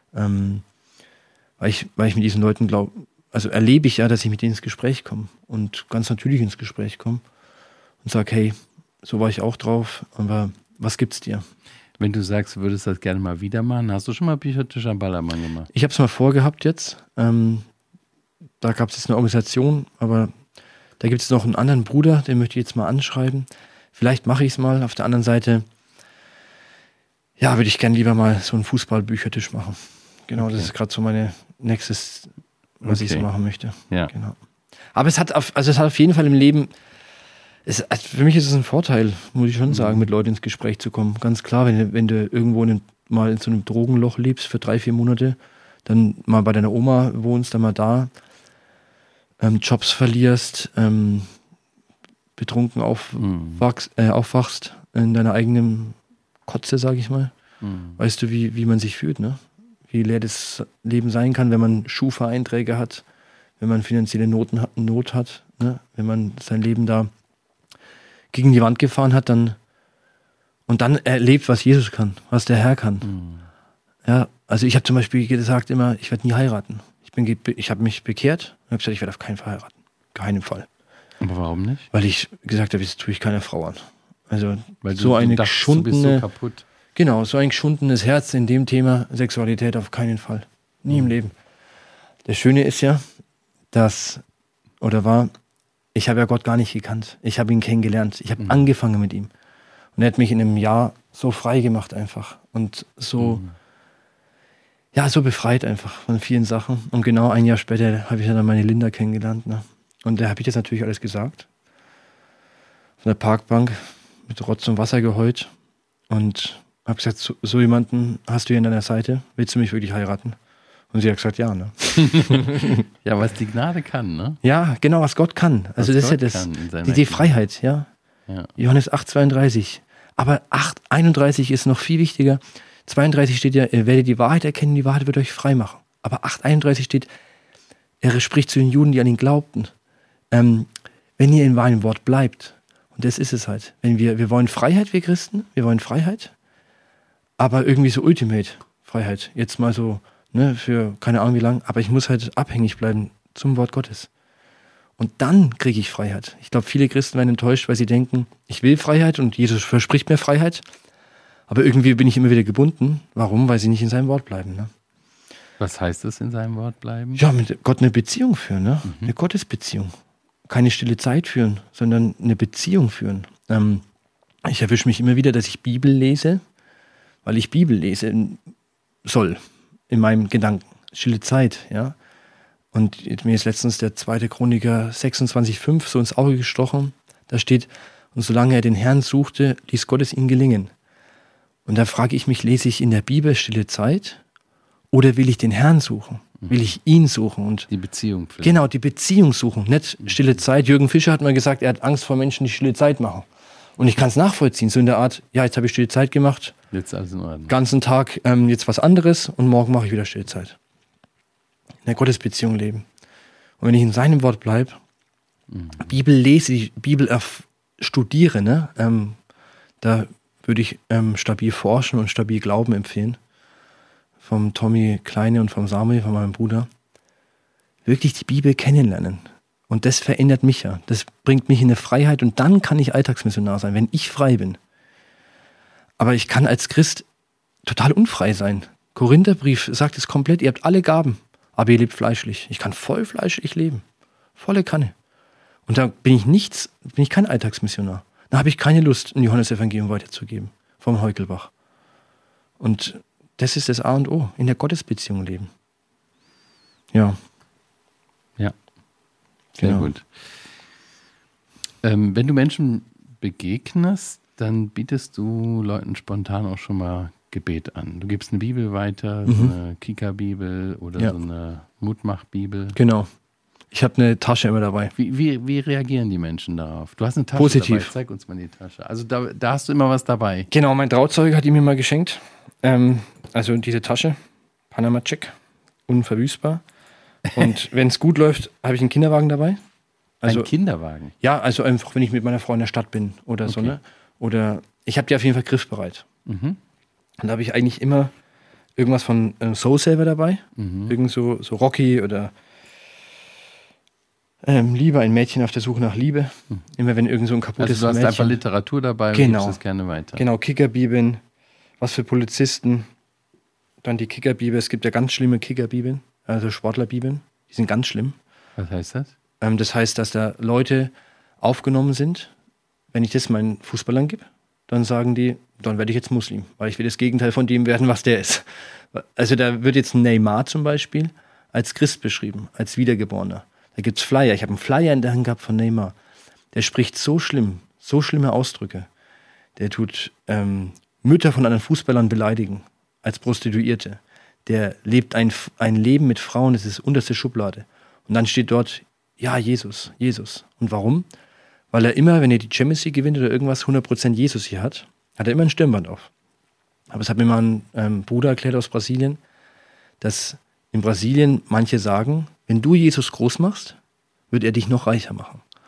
Weil ich mit diesen Leuten erlebe ich ja, dass ich mit denen ins Gespräch komme und ganz natürlich ins Gespräch komme und sage, hey, so war ich auch drauf, aber was gibt's dir? Wenn du sagst, du würdest das gerne mal wieder machen, hast du schon mal Büchertisch am Ballermann gemacht? Ich habe es mal vorgehabt jetzt. Da gab es jetzt eine Organisation, aber da gibt es noch einen anderen Bruder, den möchte ich jetzt mal anschreiben. Vielleicht mache ich es mal. Auf der anderen Seite, ja, würde ich gerne lieber mal so einen Fußballbüchertisch machen. Genau, okay. Das ist gerade so meine nächstes, was ich so machen möchte. Ja. Genau. Aber es hat auf jeden Fall im Leben, für mich ist es ein Vorteil, muss ich schon sagen, mit Leuten ins Gespräch zu kommen. Ganz klar, wenn du irgendwo mal in so einem Drogenloch lebst für 3-4 Monate, dann mal bei deiner Oma wohnst, dann mal da, Jobs verlierst, betrunken aufwachst in deiner eigenen Kotze, sag ich mal. Weißt du, wie man sich fühlt, ne? Wie leer das Leben sein kann, wenn man Schufa-Einträge hat, wenn man finanzielle Not hat, Ne? Wenn man sein Leben da gegen die Wand gefahren hat, dann erlebt, was Jesus kann, was der Herr kann. Ja, also ich habe zum Beispiel gesagt immer, ich werde nie heiraten. Ich habe mich bekehrt und habe gesagt, ich werde auf keinen Fall heiraten. Keinen Fall. Aber warum nicht? Weil ich gesagt habe, das tue ich keiner Frau an. Also Weil so eine dachtest, du bist so kaputt. Genau, so ein geschundenes Herz in dem Thema Sexualität auf keinen Fall. Nie im Leben. Das Schöne ist ja, ich habe ja Gott gar nicht gekannt. Ich habe ihn kennengelernt. Ich habe angefangen mit ihm. Und er hat mich in einem Jahr so frei gemacht einfach. Und so, so befreit einfach von vielen Sachen. Und genau ein Jahr später habe ich dann meine Linda kennengelernt. Ne? Und da habe ich das natürlich alles gesagt. Von der Parkbank mit Rotz und Wasser geheult. Und habe gesagt, so jemanden hast du hier an deiner Seite? Willst du mich wirklich heiraten? Und sie hat gesagt, ja. Ne? Ja, was die Gnade kann, ne? Ja, genau, was Gott kann. Also das ist ja die Freiheit, ja. Johannes 8,32. Aber 8,31 ist noch viel wichtiger. 32 steht ja, ihr werdet die Wahrheit erkennen, die Wahrheit wird euch frei machen. Aber 8,31 steht, er spricht zu den Juden, die an ihn glaubten. Wenn ihr in meinem Wort bleibt, und das ist es halt. Wir wollen Freiheit, wir Christen, wir wollen Freiheit, aber irgendwie so Ultimate Freiheit. Jetzt mal so, ne, für keine Ahnung wie lang, aber ich muss halt abhängig bleiben zum Wort Gottes. Und dann kriege ich Freiheit. Ich glaube, viele Christen werden enttäuscht, weil sie denken, ich will Freiheit und Jesus verspricht mir Freiheit, aber irgendwie bin ich immer wieder gebunden. Warum? Weil sie nicht in seinem Wort bleiben. Ne? Was heißt das, in seinem Wort bleiben? Ja, mit Gott eine Beziehung führen, ne? Eine Gottesbeziehung. Keine stille Zeit führen, sondern eine Beziehung führen. Ich erwische mich immer wieder, dass ich Bibel lese, weil ich Bibel lesen soll in meinem Gedanken. Stille Zeit, ja. Und mir ist letztens der 2. Chroniker 26,5 so ins Auge gestochen. Da steht, und solange er den Herrn suchte, ließ Gott es ihm gelingen. Und da frage ich mich, lese ich in der Bibel stille Zeit oder will ich den Herrn suchen? Will ich ihn suchen? Und die Beziehung finden. Genau, die Beziehung suchen, nicht stille Zeit. Jürgen Fischer hat mal gesagt, er hat Angst vor Menschen, die stille Zeit machen. Und ich kann es nachvollziehen, so in der Art, ja, jetzt habe ich stille Zeit gemacht. Jetzt alles in Ordnung. Ganzen Tag jetzt was anderes und morgen mache ich wieder stille Zeit. In der Gottesbeziehung leben. Und wenn ich in seinem Wort bleibe, Bibel lese, Bibel studiere, ne? Da würde ich stabil forschen und stabil Glauben empfehlen. Vom Tommy Kleine und vom Samuel, von meinem Bruder. Wirklich die Bibel kennenlernen. Und das verändert mich ja. Das bringt mich in eine Freiheit und dann kann ich Alltagsmissionar sein, wenn ich frei bin. Aber ich kann als Christ total unfrei sein. Korintherbrief sagt es komplett, ihr habt alle Gaben, aber ihr lebt fleischlich. Ich kann voll fleischlich leben. Volle Kanne. Und da bin ich kein Alltagsmissionar. Da habe ich keine Lust, ein Johannesevangelium weiterzugeben. Vom Heukelbach. Und das ist das A und O. In der Gottesbeziehung leben. Ja. Ja. Sehr gut. Wenn du Menschen begegnest, dann bietest du Leuten spontan auch schon mal Gebet an. Du gibst eine Bibel weiter, so eine Kika-Bibel oder so eine Mutmach-Bibel. Genau. Ich habe eine Tasche immer dabei. Wie reagieren die Menschen darauf? Du hast eine Tasche Positiv dabei. Zeig uns mal die Tasche. Also da hast du immer was dabei. Genau, mein Trauzeuge hat die mir mal geschenkt. Also diese Tasche, Panama-Check, unverwüstbar. Und wenn es gut läuft, habe ich einen Kinderwagen dabei. Also, ein Kinderwagen? Ja, also einfach, wenn ich mit meiner Frau in der Stadt bin oder so. Ne? Oder ich habe die auf jeden Fall griffbereit. Und da habe ich eigentlich immer irgendwas von Soul Saver dabei. Irgend so Rocky oder Liebe, ein Mädchen auf der Suche nach Liebe. Immer wenn irgend so ein kaputtes Also du hast Mädchen. einfach Literatur dabei und gibst es gerne weiter. Genau, Kickerbibeln, was für Polizisten. Dann die Kickerbibel, es gibt ja ganz schlimme Kickerbibeln, also Sportlerbibeln, die sind ganz schlimm. Was heißt das? Das heißt, dass da Leute aufgenommen sind, wenn ich das meinen Fußballern gebe, dann sagen die, dann werde ich jetzt Muslim, weil ich will das Gegenteil von dem werden, was der ist. Also da wird jetzt Neymar zum Beispiel als Christ beschrieben, als Wiedergeborener. Da gibt es Flyer. Ich habe einen Flyer in der Hand gehabt von Neymar. Der spricht so schlimm, so schlimme Ausdrücke. Der tut Mütter von anderen Fußballern beleidigen, als Prostituierte. Der lebt ein Leben mit Frauen, das ist unterste Schublade. Und dann steht dort, ja, Jesus, Jesus. Und warum? Weil er immer, wenn er die Champions League gewinnt oder irgendwas, 100% Jesus hier hat er immer ein Stirnband auf. Aber es hat mir mal ein Bruder erklärt aus Brasilien, dass in Brasilien manche sagen, wenn du Jesus groß machst, wird er dich noch reicher machen.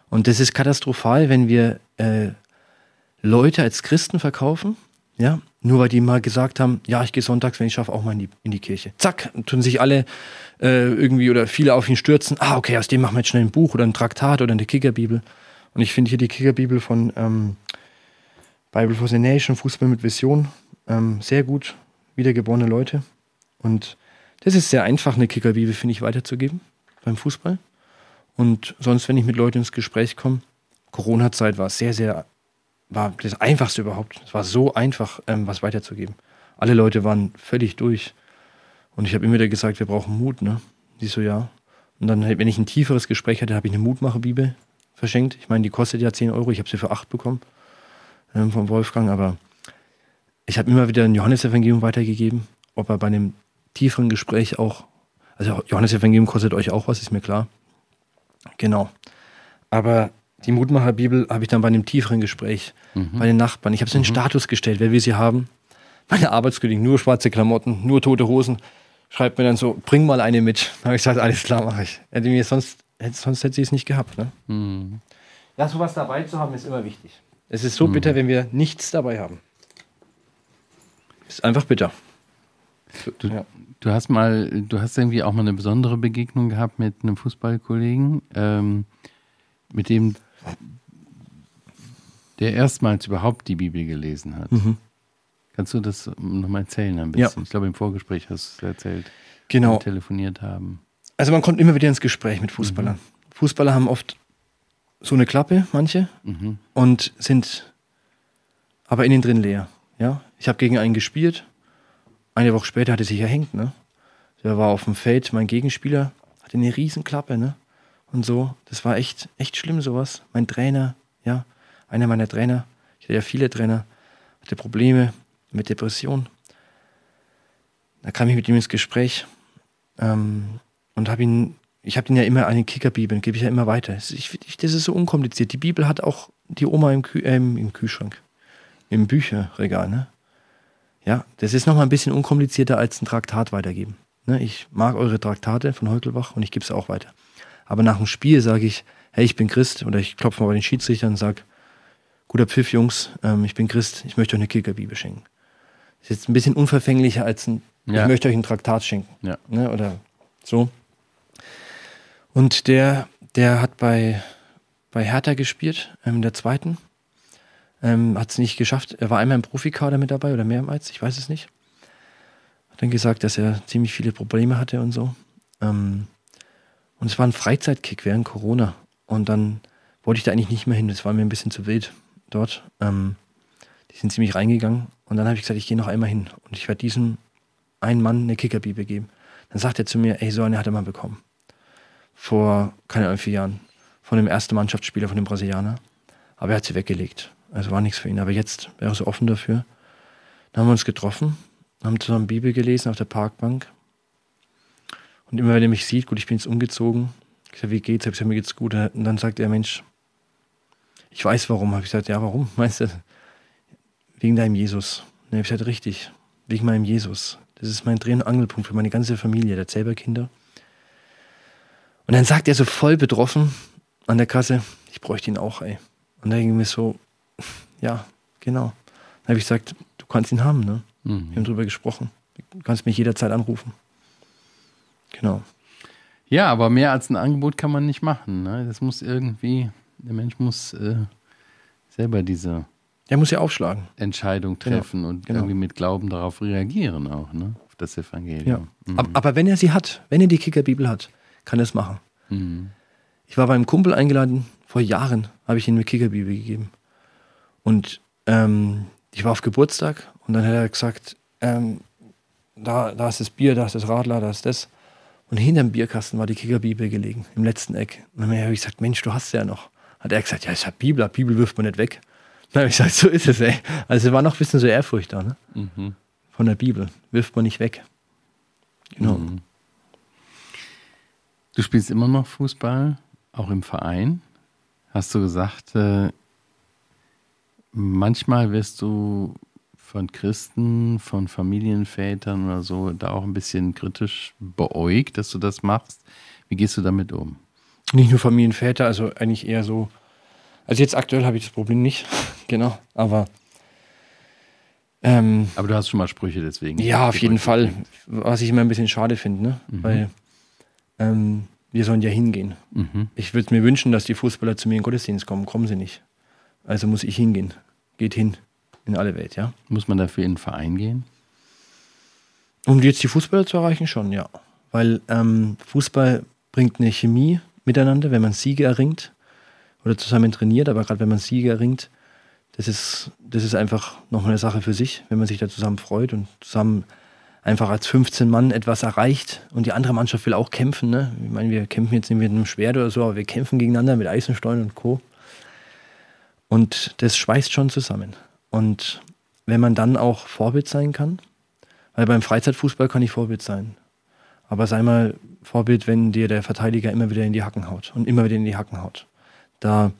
Und das ist katastrophal, wenn wir Leute als Christen verkaufen, ja, nur weil die mal gesagt haben, ja, ich gehe sonntags, wenn ich schaffe, auch mal in die Kirche. Zack, tun sich alle irgendwie oder viele auf ihn stürzen. Ah, okay, aus dem machen wir jetzt schnell ein Buch oder ein Traktat oder eine Kickerbibel. Und ich finde hier die Kickerbibel von Bible for the Nation, Fußball mit Vision, sehr gut, wiedergeborene Leute. Und das ist sehr einfach, eine Kickerbibel, finde ich, weiterzugeben beim Fußball. Und sonst, wenn ich mit Leuten ins Gespräch komme, Corona-Zeit war war das Einfachste überhaupt. Es war so einfach, was weiterzugeben. Alle Leute waren völlig durch. Und ich habe immer wieder gesagt, wir brauchen Mut, ne? Die so, ja. Und dann, wenn ich ein tieferes Gespräch hatte, habe ich eine Mutmacher-Bibel verschenkt. Ich meine, die kostet ja 10 Euro. Ich habe sie für 8 bekommen von Wolfgang. Aber ich habe immer wieder ein Johannesevangelium weitergegeben. Ob er bei einem tieferen Gespräch auch, also Johannesevangelium kostet euch auch was, ist mir klar. Genau. Aber die Mutmacher-Bibel habe ich dann bei einem tieferen Gespräch bei den Nachbarn. Ich habe so einen Status gestellt, wer will sie haben. Meine Arbeitskollegen, nur schwarze Klamotten, nur tote Hosen. Schreibt mir dann so, bring mal eine mit. Da habe ich gesagt, alles klar, mache ich. Sonst hätte sie es nicht gehabt. Ne? Mhm. Ja, sowas dabei zu haben, ist immer wichtig. Es ist so bitter, wenn wir nichts dabei haben. Ist einfach bitter. Du hast irgendwie auch mal eine besondere Begegnung gehabt mit einem Fußballkollegen, mit dem der erstmals überhaupt die Bibel gelesen hat. Mhm. Kannst du das nochmal erzählen ein bisschen? Ja. Ich glaube, im Vorgespräch hast du es erzählt. Genau. Wir telefoniert haben. Also man kommt immer wieder ins Gespräch mit Fußballern. Fußballer haben oft so eine Klappe, manche, und sind aber innen drin leer. Ja? Ich habe gegen einen gespielt. Eine Woche später hat er sich erhängt. Ne? Der war auf dem Feld, mein Gegenspieler hatte eine riesen Klappe. Ne? Und so, das war echt schlimm sowas. Mein Trainer, ja, einer meiner Trainer, ich hatte ja viele Trainer, hatte Probleme mit Depression. Da kam ich mit ihm ins Gespräch und ich habe ihn ja immer eine Kickerbibel, gebe ich ja immer weiter. Das ist so unkompliziert. Die Bibel hat auch die Oma im Kühlschrank, im Bücherregal. Ne? Ja, das ist nochmal ein bisschen unkomplizierter als ein Traktat weitergeben. Ne? Ich mag eure Traktate von Heukelbach und ich gebe es auch weiter. Aber nach dem Spiel sage ich, hey, ich bin Christ, oder ich klopfe mal bei den Schiedsrichtern und sage, guter Pfiff, Jungs, ich bin Christ, ich möchte euch eine Kickerbibel schenken. Das ist jetzt ein bisschen unverfänglicher als ich möchte euch ein Traktat schenken. Ja. Ne, oder so. Und der hat bei Hertha gespielt, in der zweiten. Hat es nicht geschafft. Er war einmal im Profikader mit dabei oder mehrmals, ich weiß es nicht. Hat dann gesagt, dass er ziemlich viele Probleme hatte und so. Und es war ein Freizeitkick während Corona. Und dann wollte ich da eigentlich nicht mehr hin. Das war mir ein bisschen zu wild dort. Die sind ziemlich reingegangen. Und dann habe ich gesagt, ich gehe noch einmal hin. Und ich werde diesem einen Mann eine Kickerbibel geben. Dann sagt er zu mir, ey, so eine hat er mal bekommen. Vor, keine Ahnung, 4 Jahren. Von dem ersten Mannschaftsspieler, von dem Brasilianer. Aber er hat sie weggelegt. Also war nichts für ihn. Aber jetzt wäre er so offen dafür. Dann haben wir uns getroffen, haben zusammen Bibel gelesen auf der Parkbank. Und immer wenn er mich sieht, gut, ich bin jetzt umgezogen. Ich sage, wie geht's? Ich sage, mir geht's gut. Und dann sagt er, Mensch, ich weiß warum. Habe ich gesagt, ja, warum? Meinst du? Wegen deinem Jesus. Und ich gesagt, richtig, wegen meinem Jesus. Das ist mein Dreh- und Angelpunkt für meine ganze Familie. Der hat selber Kinder. Und dann sagt er so voll betroffen an der Kasse, ich bräuchte ihn auch, ey. Und da ging mir so, ja, genau. Dann habe ich gesagt, du kannst ihn haben, ne? Wir haben drüber gesprochen. Du kannst mich jederzeit anrufen. Genau. Ja, aber mehr als ein Angebot kann man nicht machen. Ne? Das muss irgendwie, der Mensch muss selber diese muss ja aufschlagen. Entscheidung treffen und irgendwie mit Glauben darauf reagieren auch, ne? Auf das Evangelium. Ja. Aber wenn er sie hat, wenn er die Kickerbibel hat, kann er es machen. Ich war bei einem Kumpel eingeladen, vor Jahren habe ich ihm eine Kickerbibel gegeben. Und ich war auf Geburtstag und dann hat er gesagt, da ist das Bier, da ist das Radler, da ist das. Und hinterm Bierkasten war die Kickerbibel gelegen, im letzten Eck. Und dann habe ich gesagt, Mensch, du hast sie ja noch. Hat er gesagt, ja, ich habe Bibel, Bibel wirft man nicht weg. Dann habe ich gesagt, so ist es, ey. Also es war noch ein bisschen so Ehrfurcht da, ne? Von der Bibel, wirft man nicht weg. Genau. Du spielst immer noch Fußball, auch im Verein. Hast du gesagt, manchmal wirst du von Christen, von Familienvätern oder so da auch ein bisschen kritisch beäugt, dass du das machst. Wie gehst du damit um? Nicht nur Familienväter, also eigentlich eher so Also jetzt aktuell habe ich das Problem nicht, genau, aber aber du hast schon mal Sprüche deswegen. ja, auf jeden Fall. Was ich immer ein bisschen schade finde, ne? Weil wir sollen ja hingehen. Ich würde mir wünschen, dass die Fußballer zu mir in den Gottesdienst kommen. Kommen sie nicht. Also muss ich hingehen. Geht hin in alle Welt, ja. Muss man dafür in den Verein gehen? Um jetzt die Fußballer zu erreichen, schon, ja. Weil Fußball bringt eine Chemie miteinander, wenn man Siege erringt oder zusammen trainiert, aber gerade wenn man Siege erringt, das ist einfach nochmal eine Sache für sich, wenn man sich da zusammen freut und zusammen einfach als 15 Mann etwas erreicht und die andere Mannschaft will auch kämpfen. Ne? Ich meine, wir kämpfen jetzt nicht mit einem Schwert oder so, aber wir kämpfen gegeneinander mit Eisenstein und Co. Und das schweißt schon zusammen. Und wenn man dann auch Vorbild sein kann, weil beim Freizeitfußball kann ich Vorbild sein, aber sei mal Vorbild, wenn dir der Verteidiger immer wieder in die Hacken haut und immer wieder in die Hacken haut. Da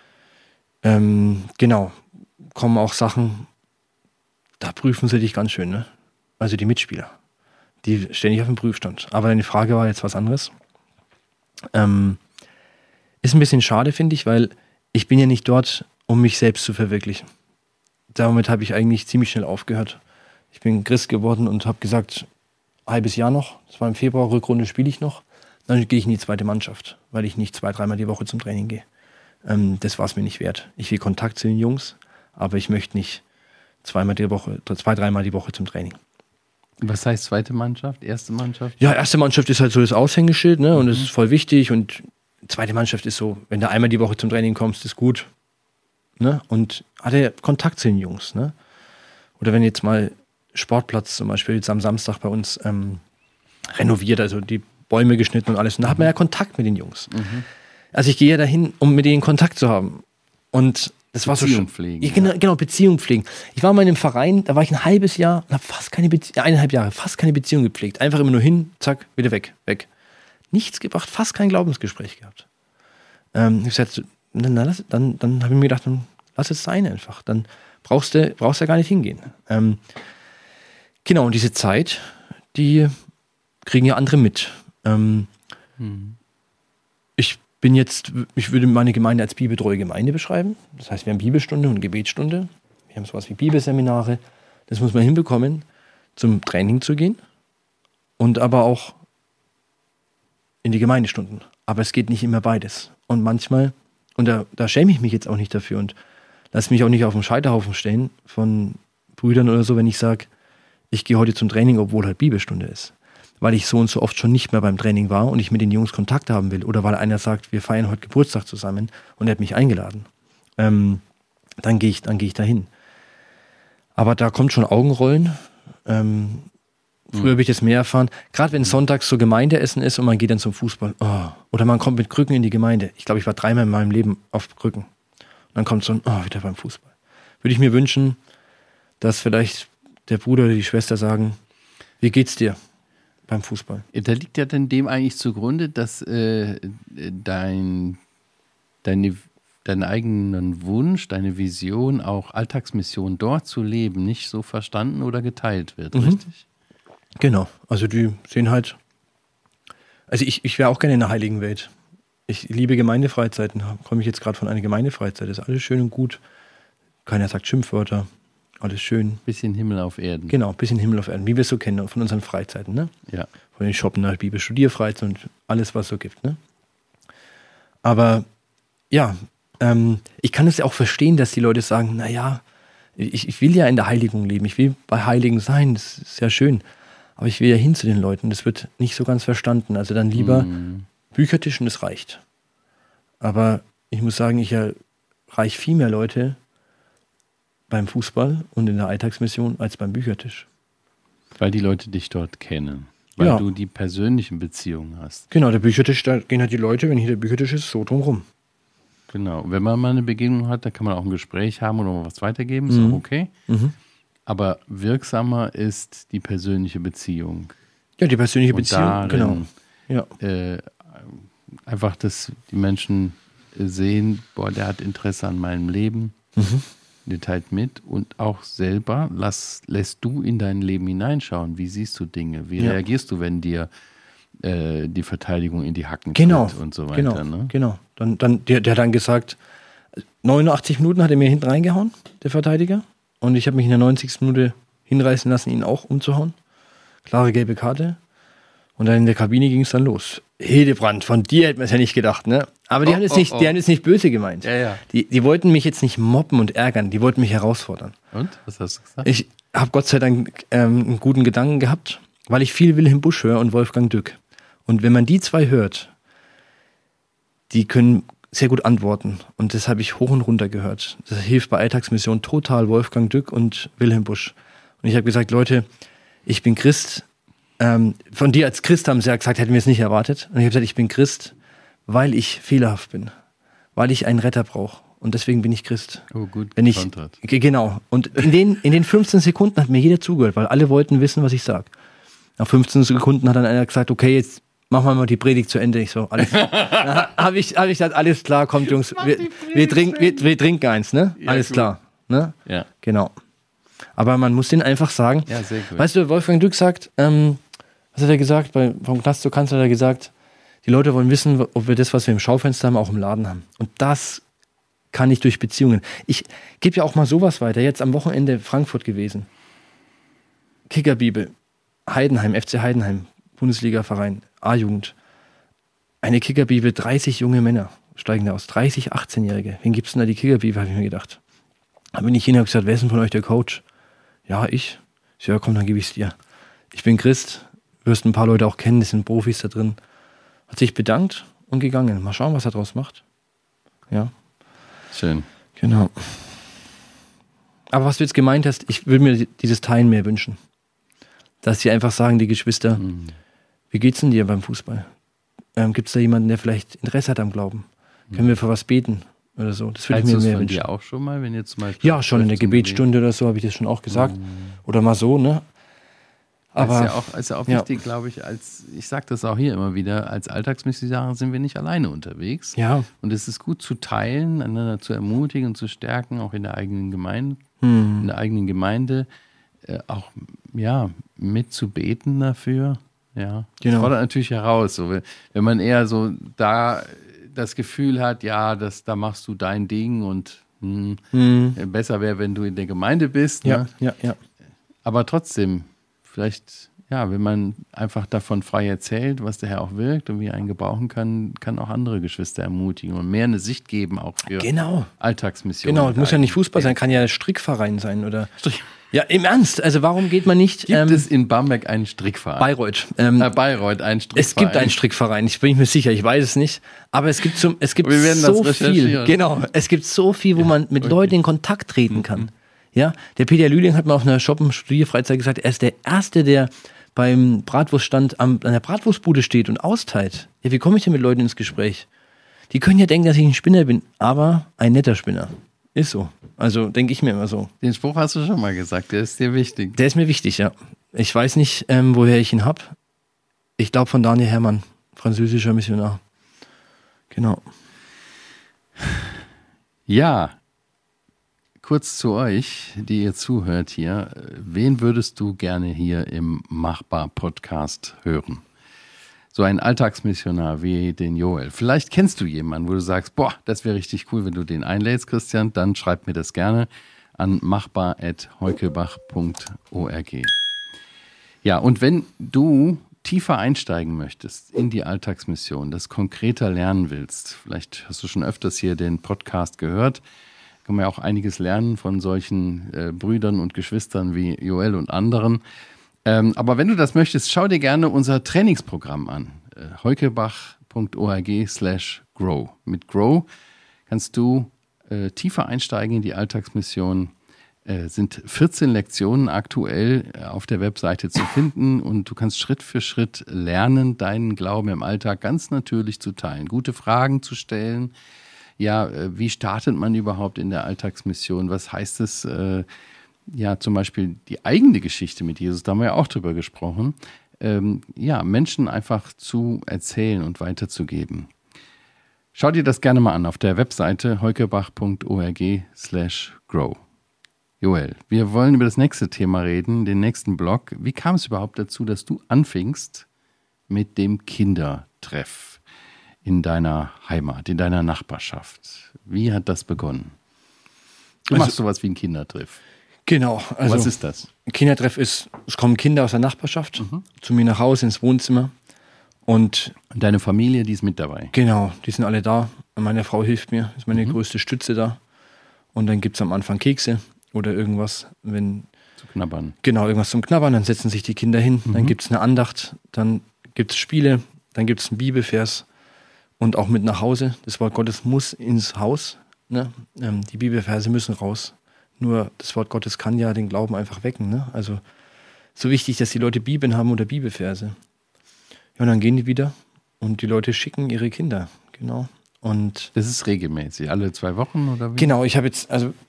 genau, kommen auch Sachen, da prüfen sie dich ganz schön, ne? Also die Mitspieler, die stehen nicht auf dem Prüfstand. Aber deine Frage war jetzt was anderes. Ist ein bisschen schade, finde ich, weil ich bin ja nicht dort, um mich selbst zu verwirklichen. Damit habe ich eigentlich ziemlich schnell aufgehört. Ich bin Christ geworden und habe gesagt, halbes Jahr noch, das war im Februar, Rückrunde spiele ich noch, dann gehe ich in die zweite Mannschaft, weil ich nicht 2-3 Mal die Woche zum Training gehe. Das war es mir nicht wert. Ich will Kontakt zu den Jungs, aber ich möchte nicht 2-3 Mal die Woche zum Training. Was heißt zweite Mannschaft, erste Mannschaft? Ja, erste Mannschaft ist halt so das Aushängeschild, ne? Und das ist voll wichtig. Und zweite Mannschaft ist so, wenn du einmal die Woche zum Training kommst, ist gut. Ne? Und hatte Kontakt zu den Jungs. Ne? Oder wenn jetzt mal Sportplatz zum Beispiel jetzt am Samstag bei uns renoviert, also die Bäume geschnitten und alles. Und da hat man ja Kontakt mit den Jungs. Also ich gehe ja dahin, um mit denen Kontakt zu haben. Und das war so schön. Beziehung pflegen. Ja, genau, Beziehung pflegen. Ich war mal in einem Verein, da war ich ein halbes Jahr und habe fast keine Beziehung, 1,5 Jahre, fast keine Beziehung gepflegt. Einfach immer nur hin, zack, wieder weg. Nichts gebracht, fast kein Glaubensgespräch gehabt. Ich habe gesagt, dann habe ich mir gedacht, dann lass es sein einfach. Dann brauchst du ja gar nicht hingehen. Genau, und diese Zeit, die kriegen ja andere mit. Ich würde meine Gemeinde als bibeltreue Gemeinde beschreiben. Das heißt, wir haben Bibelstunde und Gebetsstunde. Wir haben sowas wie Bibelseminare. Das muss man hinbekommen, zum Training zu gehen und aber auch in die Gemeindestunden. Aber es geht nicht immer beides. Und manchmal, und da schäme ich mich jetzt auch nicht dafür und lasse mich auch nicht auf den Scheiterhaufen stellen von Brüdern oder so, wenn ich sage, ich gehe heute zum Training, obwohl halt Bibelstunde ist. Weil ich so und so oft schon nicht mehr beim Training war und ich mit den Jungs Kontakt haben will. Oder weil einer sagt, wir feiern heute Geburtstag zusammen und er hat mich eingeladen. Dann gehe ich dahin. Aber da kommt schon Augenrollen. Früher habe ich das mehr erfahren. Gerade wenn sonntags so Gemeindeessen ist und man geht dann zum Fußball. Oh. Oder man kommt mit Krücken in die Gemeinde. Ich glaube, ich war 3-mal in meinem Leben auf Krücken. Und dann kommt so ein, wieder beim Fußball. Würde ich mir wünschen, dass vielleicht der Bruder oder die Schwester sagen, wie geht's dir beim Fußball? Da liegt ja dann dem eigentlich zugrunde, dass deinen eigenen Wunsch, deine Vision, auch Alltagsmission dort zu leben, nicht so verstanden oder geteilt wird, richtig? Genau, also die sehen halt, also ich wäre auch gerne in der heiligen Welt. Ich liebe Gemeindefreizeiten, komme ich jetzt gerade von einer Gemeindefreizeit, ist alles schön und gut. Keiner sagt Schimpfwörter, alles schön. Bisschen Himmel auf Erden. Genau, bisschen Himmel auf Erden, wie wir es so kennen von unseren Freizeiten, ne? Ja. Von den Shoppen, Bibelstudierfreizeit und alles, was es so gibt, ne? Aber ja, ich kann es ja auch verstehen, dass die Leute sagen, naja, ich will ja in der Heiligung leben, ich will bei Heiligen sein, das ist ja schön. Aber ich will ja hin zu den Leuten, das wird nicht so ganz verstanden. Also dann lieber Büchertisch und das reicht. Aber ich muss sagen, ich erreiche viel mehr Leute beim Fußball und in der Alltagsmission als beim Büchertisch. Weil die Leute dich dort kennen. Weil du die persönlichen Beziehungen hast. Genau, der Büchertisch, da gehen halt die Leute, wenn hier der Büchertisch ist, so drumrum. Genau, wenn man mal eine Begegnung hat, da kann man auch ein Gespräch haben oder mal was weitergeben, ist auch okay. Aber wirksamer ist die persönliche Beziehung. Ja, die persönliche Beziehung, darin, genau. Ja. Einfach, dass die Menschen sehen, boah, der hat Interesse an meinem Leben, der teilt mit und auch selber lässt du in dein Leben hineinschauen. Wie siehst du Dinge? Wie reagierst du, wenn dir die Verteidigung in die Hacken tritt und so weiter? Genau. Dann der hat dann gesagt, 89 Minuten hat er mir hinten reingehauen, der Verteidiger. Und ich habe mich in der 90. Minute hinreißen lassen, ihn auch umzuhauen. Klare gelbe Karte. Und dann in der Kabine ging es dann los. Hildebrand, von dir hätten wir es ja nicht gedacht, ne? Aber die haben jetzt nicht böse gemeint. Ja. Die wollten mich jetzt nicht mobben und ärgern, die wollten mich herausfordern. Und? Was hast du gesagt? Ich habe Gott sei Dank einen guten Gedanken gehabt, weil ich viel Wilhelm Busch höre und Wolfgang Dück. Und wenn man die zwei hört, die können sehr gut antworten. Und das habe ich hoch und runter gehört. Das hilft bei Alltagsmission total, Wolfgang Dück und Wilhelm Busch. Und ich habe gesagt, Leute, ich bin Christ. Von dir als Christ haben sie ja gesagt, hätten wir es nicht erwartet. Und ich habe gesagt, ich bin Christ, weil ich fehlerhaft bin. Weil ich einen Retter brauche. Und deswegen bin ich Christ. Oh, gut gekontert. Genau. Und in den 15 Sekunden hat mir jeder zugehört, weil alle wollten wissen, was ich sage. Nach 15 Sekunden hat dann einer gesagt, okay, jetzt machen wir mal die Predigt zu Ende. Ich so, alles. Habe ich gesagt, alles klar, kommt Jungs, wir trinken eins, ne? Ja, alles gut. Klar. Ne? Ja. Genau. Aber man muss denen einfach sagen, ja, sehr gut. Weißt du, Wolfgang Dück sagt, was hat er gesagt, vom Knast zur Kanzler hat er gesagt, die Leute wollen wissen, ob wir das, was wir im Schaufenster haben, auch im Laden haben. Und das kann ich durch Beziehungen. Ich gebe ja auch mal sowas weiter. Jetzt am Wochenende Frankfurt gewesen. Kickerbibel, Heidenheim, FC Heidenheim, Bundesliga-Verein, A-Jugend. Eine Kickerbibel, 30 junge Männer steigen da aus, 30 18-Jährige. Wen gibt's denn da die Kickerbibel, habe ich mir gedacht. Da bin ich hin und habe gesagt, wer ist denn von euch der Coach? Ja, ich. Ich so, ja komm, dann gebe ich es dir. Ich bin Christ, wirst ein paar Leute auch kennen, das sind Profis da drin. Hat sich bedankt und gegangen. Mal schauen, was er draus macht. Ja. Schön. Genau. Aber was du jetzt gemeint hast, ich würde mir dieses Teilen mehr wünschen. Dass sie einfach sagen, die Geschwister, wie geht's denn dir beim Fußball? Gibt es da jemanden, der vielleicht Interesse hat am Glauben? Können wir für was beten oder so? Das würde ich mir mehr wünschen. Dir auch schon mal, wenn ihr zum Beispiel ja, schon in der Gebetsstunde oder so habe ich das schon auch gesagt. Oder mal so, ne? Aber ist ja auch wichtig, glaube ich, ich sage das auch hier immer wieder, als Alltagsmissionare sind wir nicht alleine unterwegs. Ja. Und es ist gut zu teilen, einander zu ermutigen und zu stärken, auch in der eigenen Gemeinde, auch mitzubeten dafür. Ja. Genau. Das fordert natürlich heraus. So, wenn man eher so da das Gefühl hat, ja, da machst du dein Ding und besser wäre, wenn du in der Gemeinde bist. Ja, ne? ja. Aber trotzdem, vielleicht, wenn man einfach davon frei erzählt, was der Herr auch wirkt und wie er einen gebrauchen kann auch andere Geschwister ermutigen und mehr eine Sicht geben, auch für Alltagsmissionen. Genau, es muss ja nicht Fußball sein, kann ja Strickverein sein oder. Ja, im Ernst, also warum geht man nicht? Gibt es in Bamberg einen Strickverein? Bayreuth. Bayreuth, einen Strickverein. Es gibt einen Strickverein, ich bin mir sicher, ich weiß es nicht. Aber es gibt so viel. Genau, es gibt so viel, wo man mit Leuten in Kontakt treten kann. Ja, der Peter Lühling hat mal auf einer Shoppen-Studierfreizeit gesagt, er ist der Erste, der beim Bratwurststand an der Bratwurstbude steht und austeilt. Ja, wie komme ich denn mit Leuten ins Gespräch? Die können ja denken, dass ich ein Spinner bin, aber ein netter Spinner. Ist so. Also denke ich mir immer so. Den Spruch hast du schon mal gesagt, der ist dir wichtig. Der ist mir wichtig, ja. Ich weiß nicht, woher ich ihn habe. Ich glaube von Daniel Herrmann, französischer Missionar. Genau. Ja, kurz zu euch, die ihr zuhört hier. Wen würdest du gerne hier im Machbar-Podcast hören? So ein Alltagsmissionar wie den Joel. Vielleicht kennst du jemanden, wo du sagst, boah, das wäre richtig cool, wenn du den einlädst, Christian. Dann schreib mir das gerne an machbar@heukelbach.org. Ja, und wenn du tiefer einsteigen möchtest in die Alltagsmission, das konkreter lernen willst, vielleicht hast du schon öfters hier den Podcast gehört, kann man ja auch einiges lernen von solchen Brüdern und Geschwistern wie Joel und anderen. Aber wenn du das möchtest, schau dir gerne unser Trainingsprogramm an. heukelbach.org/grow. Mit Grow kannst du tiefer einsteigen in die Alltagsmission. Sind 14 Lektionen aktuell auf der Webseite zu finden und du kannst Schritt für Schritt lernen, deinen Glauben im Alltag ganz natürlich zu teilen, gute Fragen zu stellen. Ja, wie startet man überhaupt in der Alltagsmission? Was heißt es, zum Beispiel die eigene Geschichte mit Jesus, da haben wir ja auch drüber gesprochen, Menschen einfach zu erzählen und weiterzugeben. Schau dir das gerne mal an auf der Webseite heukelbach.org/grow. Joel, wir wollen über das nächste Thema reden, den nächsten Blog. Wie kam es überhaupt dazu, dass du anfingst mit dem Kindertreff in deiner Heimat, in deiner Nachbarschaft. Wie hat das begonnen? Du machst sowas wie ein Kindertreff. Genau. Also was ist das? Ein Kindertreff ist, es kommen Kinder aus der Nachbarschaft zu mir nach Hause ins Wohnzimmer. Und deine Familie, die ist mit dabei? Genau, die sind alle da. Meine Frau hilft mir, ist meine größte Stütze da. Und dann gibt es am Anfang Kekse oder irgendwas, zu knabbern. Genau, irgendwas zum Knabbern. Dann setzen sich die Kinder hin, dann gibt es eine Andacht, dann gibt es Spiele, dann gibt es einen Bibelvers und auch mit nach Hause. Das Wort Gottes muss ins Haus. Ne? Die Bibelverse müssen raus. Nur das Wort Gottes kann ja den Glauben einfach wecken. Ne? Also so wichtig, dass die Leute Bibeln haben oder Bibelverse. Ja, und dann gehen die wieder und die Leute schicken ihre Kinder. Genau. Und das ist regelmäßig, alle 2 Wochen oder wie? Genau, ich bin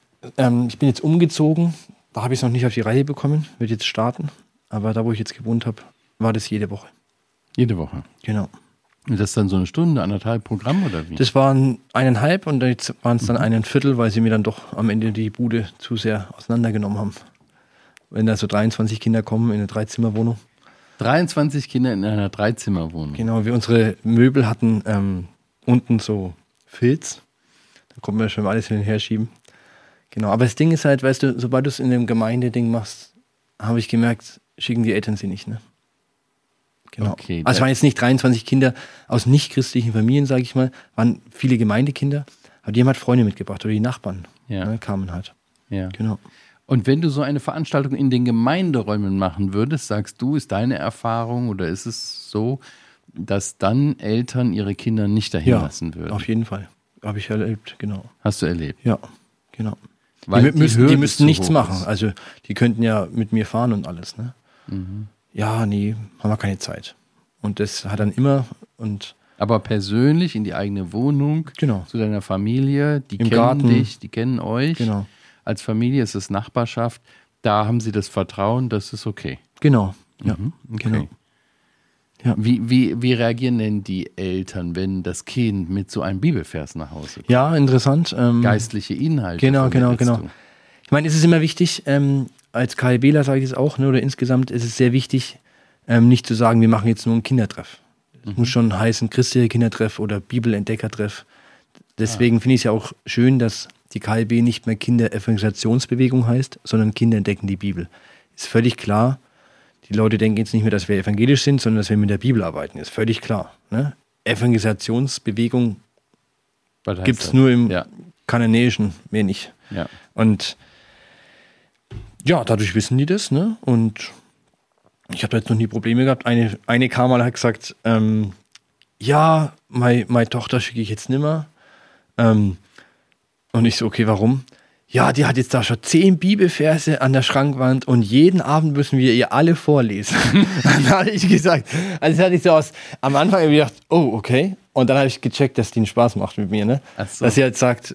jetzt umgezogen. Da habe ich es noch nicht auf die Reihe bekommen, wird jetzt starten. Aber da, wo ich jetzt gewohnt habe, war das jede Woche. Jede Woche? Genau. Und das ist dann so eine Stunde, 1,5 Programm oder wie? Das waren 1,5 und jetzt waren es dann 1,25, weil sie mir dann doch am Ende die Bude zu sehr auseinandergenommen haben. Wenn da so 23 Kinder kommen in eine 3-Zimmer-Wohnung. 23 Kinder in einer 3-Zimmer-Wohnung? Genau, wir unsere Möbel hatten unten so Filz. Da konnte man schon alles hin und her schieben. Genau, aber das Ding ist halt, weißt du, sobald du es in dem Gemeindeding machst, habe ich gemerkt, schicken die Eltern sie nicht, ne? Genau. Okay, also es waren jetzt nicht 23 Kinder aus nicht-christlichen Familien, sage ich mal, waren viele Gemeindekinder, aber die haben halt Freunde mitgebracht oder die Nachbarn kamen halt. Ja. Genau. Und wenn du so eine Veranstaltung in den Gemeinderäumen machen würdest, sagst du, ist deine Erfahrung oder ist es so, dass dann Eltern ihre Kinder nicht dahin lassen würden? Auf jeden Fall. Habe ich erlebt, genau. Hast du erlebt? Ja, genau. Weil die müssten nichts machen. Ist. Also die könnten ja mit mir fahren und alles. Ne? Ja, nee, haben wir keine Zeit. Und das hat dann immer aber persönlich in die eigene Wohnung, genau. zu deiner Familie, die Im kennen Garten. dich, die kennen euch. Genau. Als Familie ist es Nachbarschaft. Da haben sie das Vertrauen, das ist okay. Genau. Ja, Okay. genau. Ja. Wie reagieren denn die Eltern, wenn das Kind mit so einem Bibelvers nach Hause kommt? Ja, interessant. Geistliche Inhalte. Genau. vermittelst du. Ich meine, es ist immer wichtig, als KLBler sage ich es auch, ne, oder insgesamt ist es sehr wichtig, nicht zu sagen, wir machen jetzt nur einen Kindertreff. Es muss schon heißen, christlicher Kindertreff oder Bibelentdeckertreff. Deswegen finde ich es ja auch schön, dass die KLB nicht mehr Kinderevangelisationsbewegung heißt, sondern Kinder entdecken die Bibel. Ist völlig klar. Die Leute denken jetzt nicht mehr, dass wir evangelisch sind, sondern dass wir mit der Bibel arbeiten. Ist völlig klar. Ne? Evangelisationsbewegung gibt es nur im Kananäischen, mehr nicht. Ja. Und ja, dadurch wissen die das. Ne? Und ich habe da jetzt noch nie Probleme gehabt. Eine kam mal, hat gesagt, ja, meine Tochter schicke ich jetzt nimmer. Und ich so, okay, warum? Ja, die hat jetzt da schon 10 Bibelverse an der Schrankwand und jeden Abend müssen wir ihr alle vorlesen. Dann habe ich gesagt, also das hatte ich so am Anfang habe ich gedacht, oh, okay. Und dann habe ich gecheckt, dass die einen Spaß macht mit mir, ne? Ach so. Dass sie halt sagt,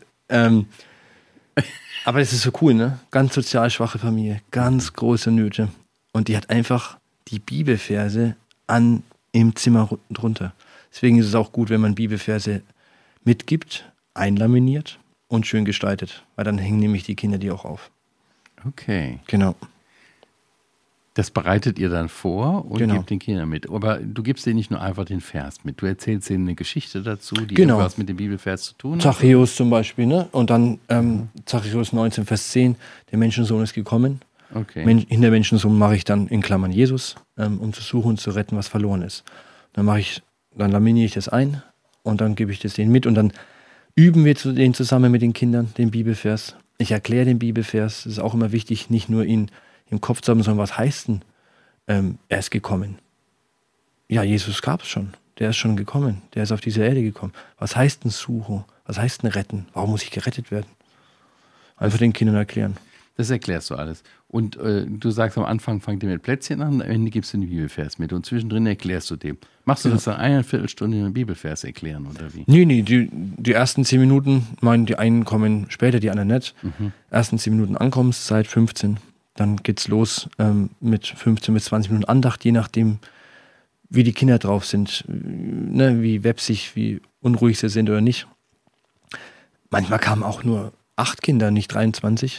aber das ist so cool, ne? Ganz sozial schwache Familie, ganz große Nöte. Und die hat einfach die Bibelverse im Zimmer drunter. Deswegen ist es auch gut, wenn man Bibelverse mitgibt, einlaminiert und schön gestaltet, weil dann hängen nämlich die Kinder die auch auf. Okay. Genau. Das bereitet ihr dann vor und Genau. gebt den Kindern mit. Aber du gibst denen nicht nur einfach den Vers mit. Du erzählst denen eine Geschichte dazu, die Genau. irgendwas mit dem Bibelvers zu tun hat. Zachäus zum Beispiel, ne? Und dann Zachäus 19, Vers 10, der Menschensohn ist gekommen. Okay. Hinter Menschensohn mache ich dann in Klammern Jesus, um zu suchen und zu retten, was verloren ist. Dann laminiere ich das ein und dann gebe ich das denen mit und dann üben wir den zusammen mit den Kindern, den Bibelvers. Ich erkläre den Bibelvers. Es ist auch immer wichtig, nicht nur ihn im Kopf zu haben, sondern was heißt denn, er ist gekommen? Ja, Jesus gab es schon. Der ist schon gekommen. Der ist auf diese Erde gekommen. Was heißt denn suchen? Was heißt denn retten? Warum muss ich gerettet werden? Einfach den Kindern erklären. Das erklärst du alles. Und du sagst am Anfang, fangt ihr mit Plätzchen an, am Ende gibst du den Bibelvers mit. Und zwischendrin erklärst du dem. Machst du das dann 1 Viertelstunde in den Bibelvers erklären, oder wie? Nee, die ersten 10 Minuten, die einen kommen später, die anderen nicht. Ersten 10 Minuten Ankommenszeit, 15. Dann geht's los mit 15 bis 20 Minuten Andacht, je nachdem, wie die Kinder drauf sind, ne, wie websig, wie unruhig sie sind oder nicht. Manchmal kamen auch nur 8 Kinder, nicht 23.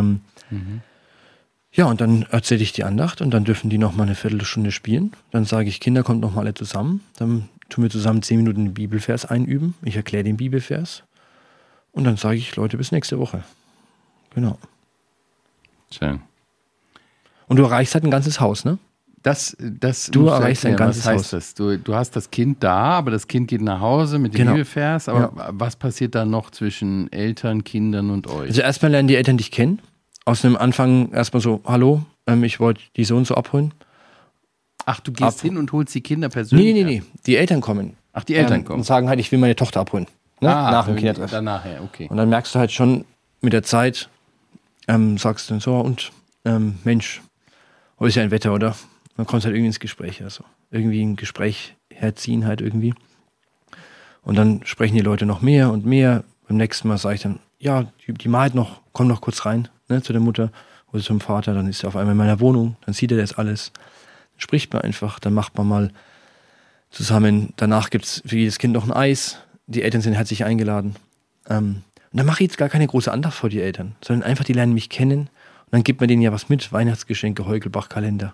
Ja, und dann erzähle ich die Andacht und dann dürfen die nochmal eine Viertelstunde spielen. Dann sage ich, Kinder, kommt nochmal alle zusammen. Dann tun wir zusammen 10 Minuten den Bibelvers einüben. Ich erkläre den Bibelvers. Und dann sage ich, Leute, bis nächste Woche. Genau. Schön. Und du erreichst halt ein ganzes Haus, ne? Du erreichst ein ganzes was heißt Haus. Das? Du hast das Kind da, aber das Kind geht nach Hause mit dem Genau. Bibelvers. Aber was passiert dann noch zwischen Eltern, Kindern und euch? Also erstmal lernen die Eltern dich kennen. Aus dem Anfang erstmal so, hallo, ich wollte die so und so abholen. Ach, du gehst hin und holst die Kinder persönlich? Nee. Die Eltern kommen. Ach, die Eltern kommen. Und sagen halt, ich will meine Tochter abholen. Ne? Nach dem Kindertreff. Danach, ja, okay. Und dann merkst du halt schon mit der Zeit, sagst du so, und Mensch, heute ist ja ein Wetter, oder? Dann kommst halt irgendwie ins Gespräch. Also irgendwie ein Gespräch herziehen halt irgendwie. Und dann sprechen die Leute noch mehr und mehr. Beim nächsten Mal sage ich dann, ja, die malt noch, komm noch kurz rein, ne, zu der Mutter oder zum Vater. Dann ist er auf einmal in meiner Wohnung, dann sieht er das alles. Dann spricht man einfach, dann macht man mal zusammen. Danach gibt es für jedes Kind noch ein Eis. Die Eltern sind herzlich eingeladen. Und dann mache ich jetzt gar keine große Andacht vor die Eltern, sondern einfach, die lernen mich kennen. Und dann gibt man denen ja was mit, Weihnachtsgeschenke, Heugelbach-Kalender,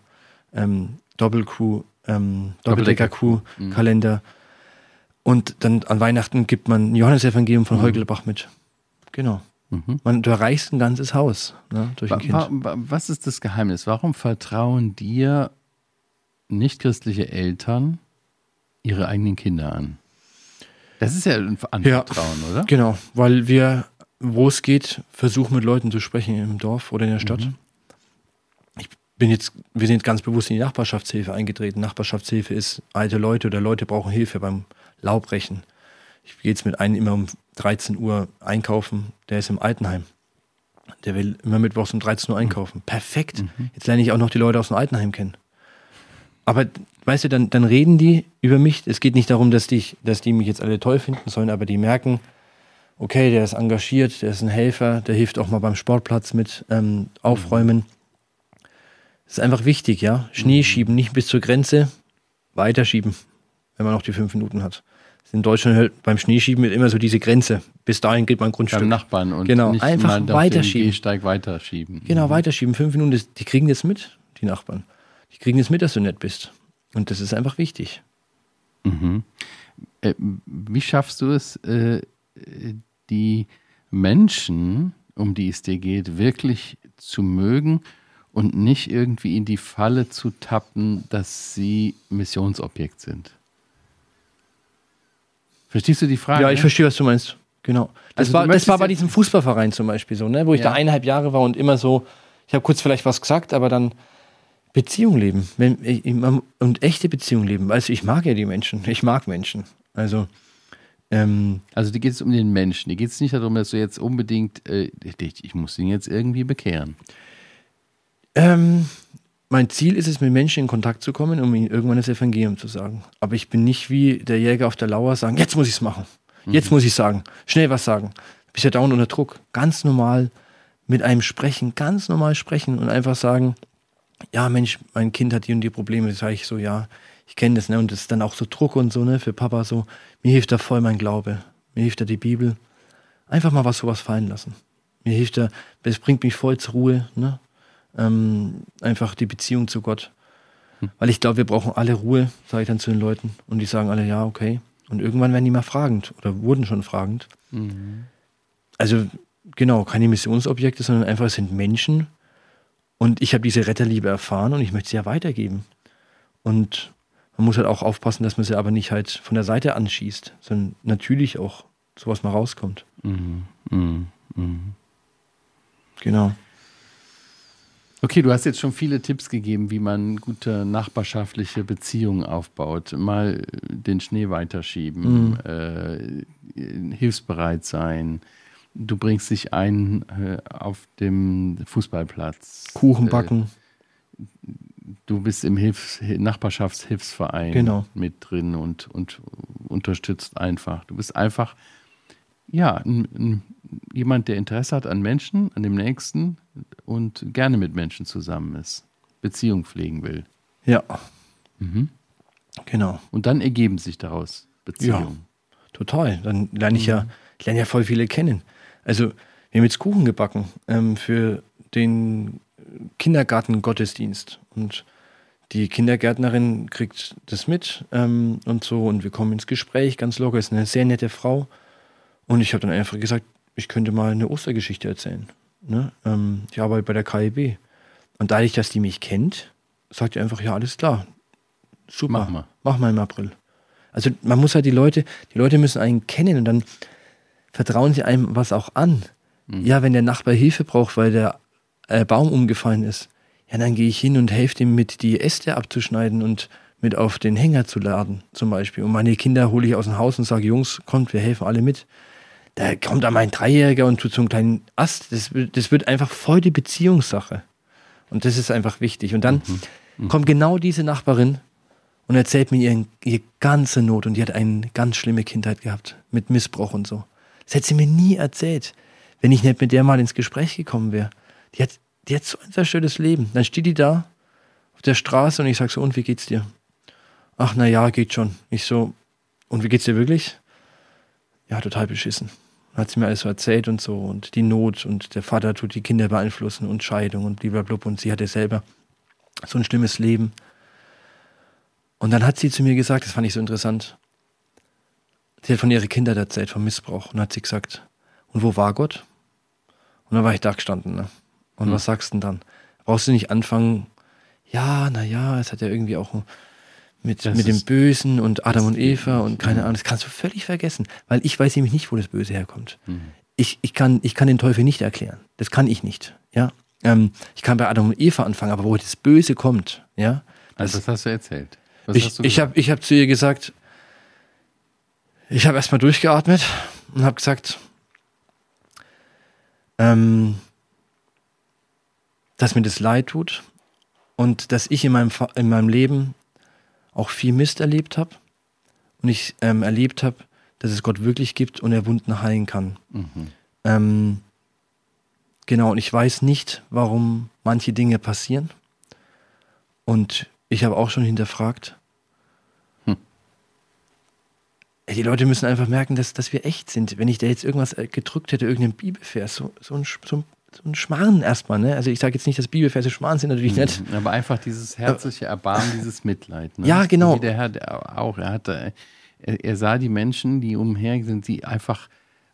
Doppeldecker-Kuh-Kalender. Und dann an Weihnachten gibt man ein Johannesevangelium von Heugelbach mit. Genau. Du erreichst ein ganzes Haus, ne, durch ein Kind. Was ist das Geheimnis? Warum vertrauen dir nichtchristliche Eltern ihre eigenen Kinder an? Das ist ja ein Anvertrauen, oder? Genau, weil wir, wo es geht, versuchen mit Leuten zu sprechen im Dorf oder in der Stadt. Wir sind jetzt ganz bewusst in die Nachbarschaftshilfe eingetreten. Nachbarschaftshilfe ist alte Leute oder Leute brauchen Hilfe beim Laubrechen. Ich gehe jetzt mit einem immer um 13 Uhr einkaufen, der ist im Altenheim. Der will immer mittwochs um 13 Uhr einkaufen. Perfekt. Jetzt lerne ich auch noch die Leute aus dem Altenheim kennen. Aber weißt du, dann reden die über mich. Es geht nicht darum, dass die mich jetzt alle toll finden, sondern aber die merken, okay, der ist engagiert, der ist ein Helfer, der hilft auch mal beim Sportplatz mit aufräumen. Das ist einfach wichtig, ja. Schnee schieben, nicht bis zur Grenze, weiterschieben, wenn man noch die 5 Minuten hat. In Deutschland halt beim Schneeschieben immer so diese Grenze. Bis dahin geht man Grundstück. Beim Nachbarn und genau, nicht einfach mal weiterschieben. Den Gehsteig weiterschieben. Genau, weiterschieben. 5 Minuten, die kriegen das mit, die Nachbarn. Die kriegen das mit, dass du nett bist. Und das ist einfach wichtig. Wie schaffst du es, die Menschen, um die es dir geht, wirklich zu mögen und nicht irgendwie in die Falle zu tappen, dass sie Missionsobjekt sind? Verstehst du die Frage? Ja, ich verstehe, was du meinst. Genau. Das war bei diesem Fußballverein zum Beispiel so, ne? Wo ich da 1,5 Jahre war und immer so, ich habe kurz vielleicht was gesagt, aber dann Beziehung leben. Und echte Beziehung leben. Weißt du, ich mag ja die Menschen. Ich mag Menschen. Also dir geht es um den Menschen. Dir geht es nicht darum, dass du jetzt unbedingt, ich muss ihn jetzt irgendwie bekehren. Mein Ziel ist es, mit Menschen in Kontakt zu kommen, um ihnen irgendwann das Evangelium zu sagen. Aber ich bin nicht wie der Jäger auf der Lauer, sagen, jetzt muss ich es machen. Jetzt muss ich sagen. Schnell was sagen. Du bist ja dauernd unter Druck. Ganz normal mit einem sprechen, ganz normal sprechen und einfach sagen, ja Mensch, mein Kind hat die und die Probleme. Das sage ich so, ja, ich kenne das, ne? Und das ist dann auch so Druck und so, ne, für Papa so. Mir hilft da voll mein Glaube. Mir hilft da die Bibel. Einfach mal sowas fallen lassen. Mir hilft da, das bringt mich voll zur Ruhe, ne? Einfach die Beziehung zu Gott. Weil ich glaube, wir brauchen alle Ruhe, sage ich dann zu den Leuten. Und die sagen alle, ja, okay. Und irgendwann werden die mal fragend oder wurden schon fragend. Also genau, keine Missionsobjekte, sondern einfach, es sind Menschen. Und ich habe diese Retterliebe erfahren und ich möchte sie ja weitergeben. Und man muss halt auch aufpassen, dass man sie aber nicht halt von der Seite anschießt, sondern natürlich auch sowas mal rauskommt. Genau. Okay, du hast jetzt schon viele Tipps gegeben, wie man gute nachbarschaftliche Beziehungen aufbaut. Mal den Schnee weiterschieben, hilfsbereit sein. Du bringst dich ein auf dem Fußballplatz. Kuchen backen. Du bist im Nachbarschaftshilfsverein mit drin und unterstützt einfach. Du bist einfach, ja, jemand, der Interesse hat an Menschen, an dem Nächsten und gerne mit Menschen zusammen ist, Beziehung pflegen will. Ja. Genau. Und dann ergeben sich daraus Beziehungen. Ja, total. Dann lerne ich ja voll viele kennen. Also, wir haben jetzt Kuchen gebacken für den Kindergarten-Gottesdienst. Und die Kindergärtnerin kriegt das mit und so und wir kommen ins Gespräch, ganz locker, ist eine sehr nette Frau. Und ich habe dann einfach gesagt, ich könnte mal eine Ostergeschichte erzählen. Ne? Ich arbeite bei der KIB. Und dadurch, dass die mich kennt, sagt die einfach, ja, alles klar, super, mach mal im April. Also man muss halt die Leute müssen einen kennen und dann vertrauen sie einem was auch an. Ja, wenn der Nachbar Hilfe braucht, weil der Baum umgefallen ist, ja, dann gehe ich hin und helfe ihm mit die Äste abzuschneiden und mit auf den Hänger zu laden, zum Beispiel. Und meine Kinder hole ich aus dem Haus und sage, Jungs, kommt, wir helfen alle mit. Da kommt dann mein Dreijähriger und tut so einen kleinen Ast. Das wird einfach voll die Beziehungssache. Und das ist einfach wichtig. Und dann kommt genau diese Nachbarin und erzählt mir ihre ganze Not. Und die hat eine ganz schlimme Kindheit gehabt, mit Missbrauch und so. Das hätte sie mir nie erzählt, wenn ich nicht mit der mal ins Gespräch gekommen wäre. Die hat so ein zerstörtes Leben. Dann steht die da auf der Straße und ich sage so, und wie geht's dir? Ach, na ja, geht schon. Ich so, und wie geht's dir wirklich? Ja, total beschissen. Dann hat sie mir alles so erzählt und so und die Not und der Vater tut die Kinder beeinflussen und Scheidung und blablabla und sie hatte selber so ein schlimmes Leben. Und dann hat sie zu mir gesagt, das fand ich so interessant, sie hat von ihrer Kindheit erzählt, vom Missbrauch und hat sie gesagt, und wo war Gott? Und dann war ich da gestanden, ne? Und was sagst du denn dann? Brauchst du nicht anfangen, ja, naja, es hat ja irgendwie auch mit dem Bösen und Adam und Eva und keine Ahnung, das kannst du völlig vergessen, weil ich weiß nämlich nicht, wo das Böse herkommt. Ich kann den Teufel nicht erklären, das kann ich nicht, ja. Ich kann bei Adam und Eva anfangen, aber wo das Böse kommt, ja. Also was hast du erzählt? Ich hab zu ihr gesagt, ich habe erstmal durchgeatmet und habe gesagt, dass mir das leid tut und dass ich in meinem Leben auch viel Mist erlebt habe und ich erlebt habe, dass es Gott wirklich gibt und er Wunden heilen kann. Genau, und ich weiß nicht, warum manche Dinge passieren und ich habe auch schon hinterfragt. Die Leute müssen einfach merken, dass wir echt sind. Wenn ich da jetzt irgendwas gedrückt hätte, irgendeinen Bibelvers, so ein Schmarrn erstmal, ne? Also ich sage jetzt nicht, dass Bibelverse Schmarrn sind, natürlich nicht. Aber einfach dieses herzliche Erbarmen, dieses Mitleid. Ne? Ja, genau. Wie der Herr auch. Er sah die Menschen, die umher sind, die einfach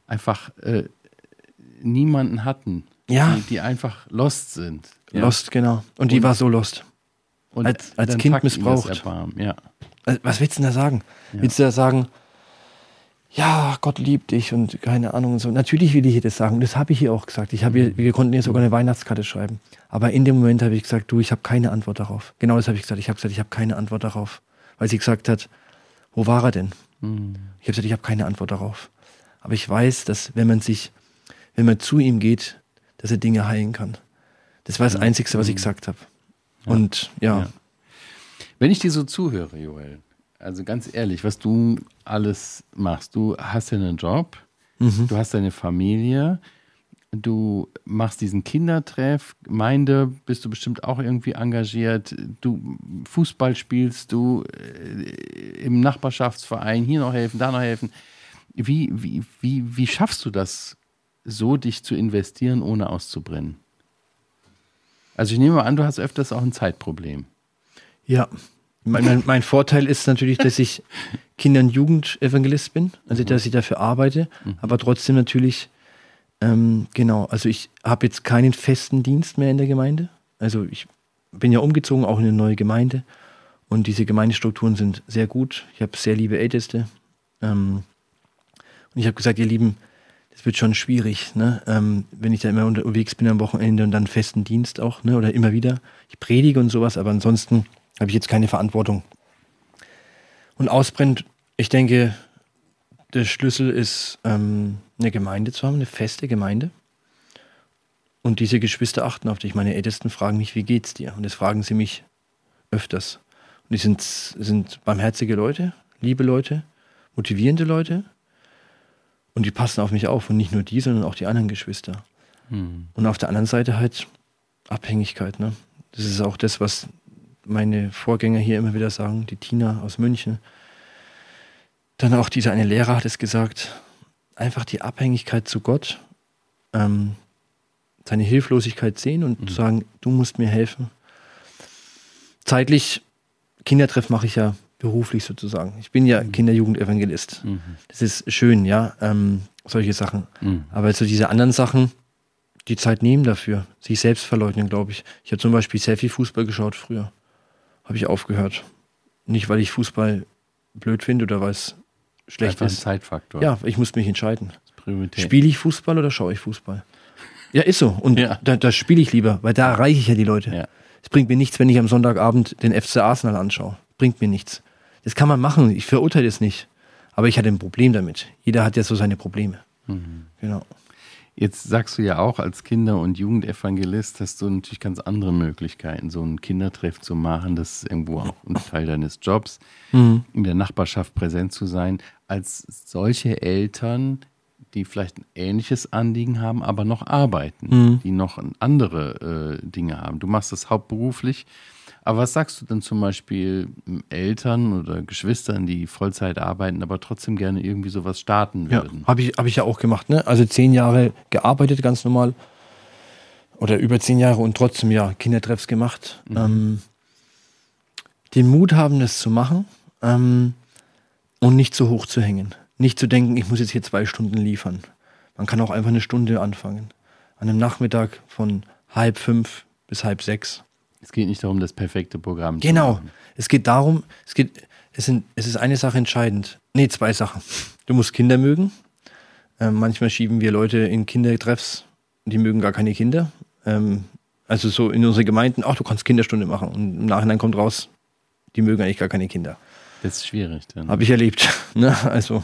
niemanden hatten. Ja. Die einfach lost sind. Ja? Lost, genau. Und die war so lost. Und als Kind missbraucht. Ja. Was willst du denn da sagen? Ja. Willst du da sagen, ja, Gott liebt dich und keine Ahnung und so. Natürlich will ich hier das sagen. Das habe ich hier auch gesagt. Wir konnten ihr sogar eine Weihnachtskarte schreiben. Aber in dem Moment habe ich gesagt, du, ich habe keine Antwort darauf. Genau das habe ich gesagt. Ich habe keine Antwort darauf. Weil sie gesagt hat, wo war er denn? Ich habe gesagt, ich habe keine Antwort darauf. Aber ich weiß, dass wenn man zu ihm geht, dass er Dinge heilen kann. Das war das Einzige, was ich gesagt habe. Ja. Und ja. Wenn ich dir so zuhöre, Joel, also ganz ehrlich, was du alles machst, du hast ja einen Job, du hast deine Familie, du machst diesen Kindertreff, Gemeinde, bist du bestimmt auch irgendwie engagiert, du Fußball spielst, du im Nachbarschaftsverein, hier noch helfen, da noch helfen. Wie schaffst du das, so dich zu investieren, ohne auszubrennen? Also ich nehme mal an, du hast öfters auch ein Zeitproblem. Ja, mein Vorteil ist natürlich, dass ich Kinder- und Jugendevangelist bin, also dass ich dafür arbeite, aber trotzdem natürlich, genau, also ich habe jetzt keinen festen Dienst mehr in der Gemeinde, also ich bin ja umgezogen, auch in eine neue Gemeinde und diese Gemeindestrukturen sind sehr gut, ich habe sehr liebe Älteste und ich habe gesagt, ihr Lieben, das wird schon schwierig, ne? Wenn ich da immer unterwegs bin am Wochenende und dann festen Dienst auch, ne? Oder immer wieder. Ich predige und sowas, aber ansonsten habe ich jetzt keine Verantwortung. Und ausbrennt, ich denke, der Schlüssel ist, eine Gemeinde zu haben, eine feste Gemeinde. Und diese Geschwister achten auf dich. Meine Ältesten fragen mich, wie geht's dir? Und das fragen sie mich öfters. Und die sind barmherzige Leute, liebe Leute, motivierende Leute. Und die passen auf mich auf. Und nicht nur die, sondern auch die anderen Geschwister. Und auf der anderen Seite halt Abhängigkeit. Ne? Das ist auch das, was meine Vorgänger hier immer wieder sagen. Die Tina aus München. Dann auch dieser eine Lehrer hat es gesagt. Einfach die Abhängigkeit zu Gott. Seine Hilflosigkeit sehen und sagen, du musst mir helfen. Zeitlich Kindertreff mache ich ja beruflich sozusagen. Ich bin ja Kinder-Jugend-Evangelist. Das ist schön, ja, solche Sachen. Aber so diese anderen Sachen, die Zeit nehmen dafür, sich selbst verleugnen, glaube ich. Ich habe zum Beispiel sehr viel Fußball geschaut früher. Habe ich aufgehört. Nicht, weil ich Fußball blöd finde oder weil es schlecht ist. Ein Zeitfaktor. Ja, ich muss mich entscheiden. Priorität. Spiele ich Fußball oder schaue ich Fußball? Ja, ist so. Und da spiele ich lieber, weil da erreiche ich ja die Leute. Ja. Es bringt mir nichts, wenn ich am Sonntagabend den FC Arsenal anschaue. Bringt mir nichts. Das kann man machen. Ich verurteile es nicht. Aber ich hatte ein Problem damit. Jeder hat ja so seine Probleme. Genau. Jetzt sagst du ja auch, als Kinder- und Jugendevangelist hast du natürlich ganz andere Möglichkeiten, so einen Kindertreff zu machen. Das ist irgendwo auch ein Teil deines Jobs, in der Nachbarschaft präsent zu sein. Als solche Eltern, die vielleicht ein ähnliches Anliegen haben, aber noch arbeiten, die noch andere Dinge haben. Du machst das hauptberuflich. Aber was sagst du denn zum Beispiel Eltern oder Geschwistern, die Vollzeit arbeiten, aber trotzdem gerne irgendwie sowas starten würden? Ja, hab ich ja auch gemacht. Ne? Also 10 Jahre gearbeitet, ganz normal. Oder über 10 Jahre und trotzdem Kindertreffs gemacht. Den Mut haben, das zu machen und nicht zu hoch zu hängen. Nicht zu denken, ich muss jetzt hier 2 Stunden liefern. Man kann auch einfach 1 Stunde anfangen. An einem Nachmittag von 4:30 bis 5:30. Es geht nicht darum, das perfekte Programm zu Genau. machen. Es geht darum, es ist eine Sache entscheidend. Nee, 2 Sachen. Du musst Kinder mögen. Manchmal schieben wir Leute in Kindertreffs, die mögen gar keine Kinder. Also so in unsere Gemeinden, du kannst Kinderstunde machen. Und im Nachhinein kommt raus, die mögen eigentlich gar keine Kinder. Das ist schwierig dann. Habe ich erlebt. Ne? Also,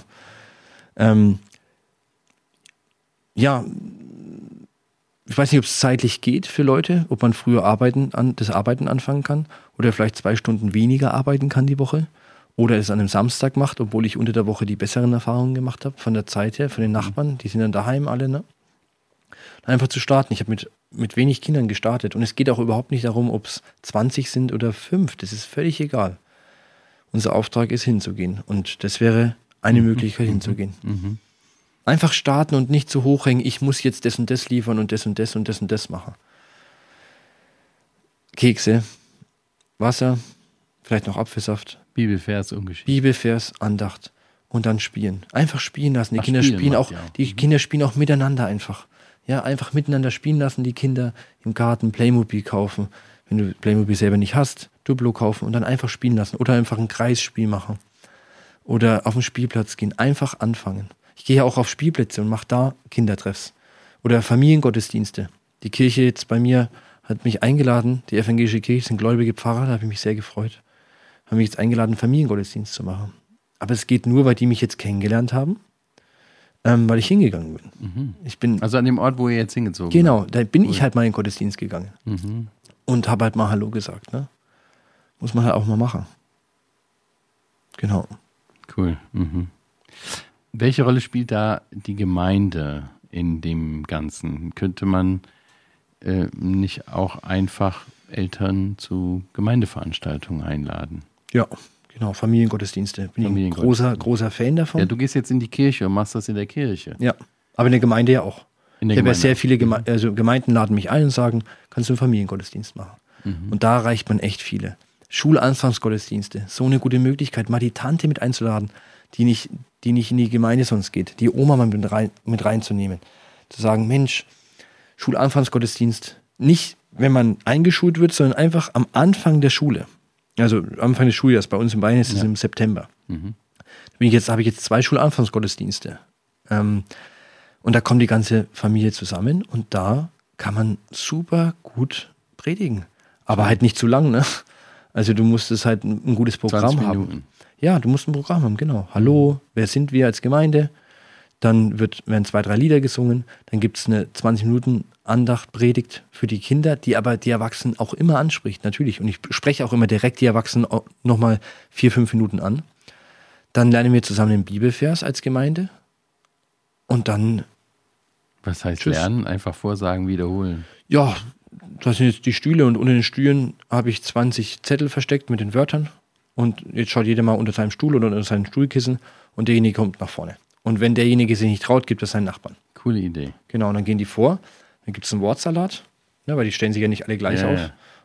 ich weiß nicht, ob es zeitlich geht für Leute, ob man früher das Arbeiten anfangen kann oder vielleicht 2 Stunden weniger arbeiten kann die Woche oder es an einem Samstag macht, obwohl ich unter der Woche die besseren Erfahrungen gemacht habe, von der Zeit her, von den Nachbarn, die sind dann daheim alle, ne? Einfach zu starten. Ich habe mit wenig Kindern gestartet und es geht auch überhaupt nicht darum, ob es 20 sind oder 5, das ist völlig egal. Unser Auftrag ist hinzugehen und das wäre eine Möglichkeit hinzugehen. Einfach starten und nicht zu hoch hängen, ich muss jetzt das und das liefern und das und das und das und das machen. Kekse, Wasser, vielleicht noch Apfelsaft. Bibelvers ungeschrieben. Bibelvers, Andacht und dann spielen. Einfach spielen lassen. Die Kinder spielen auch miteinander einfach. Ja, einfach miteinander spielen lassen, die Kinder im Garten Playmobil kaufen. Wenn du Playmobil selber nicht hast, Duplo kaufen und dann einfach spielen lassen. Oder einfach ein Kreisspiel machen. Oder auf den Spielplatz gehen. Einfach anfangen. Ich gehe ja auch auf Spielplätze und mache da Kindertreffs. Oder Familiengottesdienste. Die Kirche jetzt bei mir hat mich eingeladen, die evangelische Kirche sind gläubige Pfarrer, da habe ich mich sehr gefreut. Haben mich jetzt eingeladen, einen Familiengottesdienst zu machen. Aber es geht nur, weil die mich jetzt kennengelernt haben, weil ich hingegangen bin. Also an dem Ort, wo ihr jetzt hingezogen seid. Genau, da bin ich halt mal in den Gottesdienst gegangen. Und habe halt mal Hallo gesagt. Ne? Muss man halt auch mal machen. Genau. Cool. Welche Rolle spielt da die Gemeinde in dem Ganzen? Könnte man nicht auch einfach Eltern zu Gemeindeveranstaltungen einladen? Ja, genau, Familiengottesdienste. Bin ich ein großer Fan davon. Ja, du gehst jetzt in die Kirche und machst das in der Kirche. Ja, aber in der Gemeinde ja auch. Ich habe ja sehr viele Gemeinden laden mich ein und sagen, kannst du einen Familiengottesdienst machen? Und da erreicht man echt viele. Schulanfangsgottesdienste, so eine gute Möglichkeit, mal die Tante mit einzuladen, die nicht in die Gemeinde sonst geht, die Oma mal mit reinzunehmen. Zu sagen, Mensch, Schulanfangsgottesdienst, nicht wenn man eingeschult wird, sondern einfach am Anfang der Schule. Also Anfang des Schuljahres, bei uns in Bayern ist es im September. Habe ich jetzt 2 Schulanfangsgottesdienste. Und da kommt die ganze Familie zusammen und da kann man super gut predigen. Aber halt nicht zu lang, ne? Also du musst es halt ein gutes Programm haben. Ja, du musst ein Programm haben, genau. Hallo, wer sind wir als Gemeinde? Dann werden 2, 3 Lieder gesungen. Dann gibt es eine 20 Minuten Andacht, Predigt für die Kinder, die aber die Erwachsenen auch immer anspricht, natürlich. Und ich spreche auch immer direkt die Erwachsenen nochmal 4, 5 Minuten an. Dann lernen wir zusammen den Bibelvers als Gemeinde. Und dann... Was heißt lernen? Einfach vorsagen, wiederholen. Ja, das sind jetzt die Stühle und unter den Stühlen habe ich 20 Zettel versteckt mit den Wörtern. Und jetzt schaut jeder mal unter seinem Stuhl oder unter seinem Stuhlkissen und derjenige kommt nach vorne. Und wenn derjenige sich nicht traut, gibt es seinen Nachbarn. Coole Idee. Genau, und dann gehen die vor. Dann gibt es einen Wortsalat, ne, weil die stellen sich ja nicht alle gleich auf. Ja.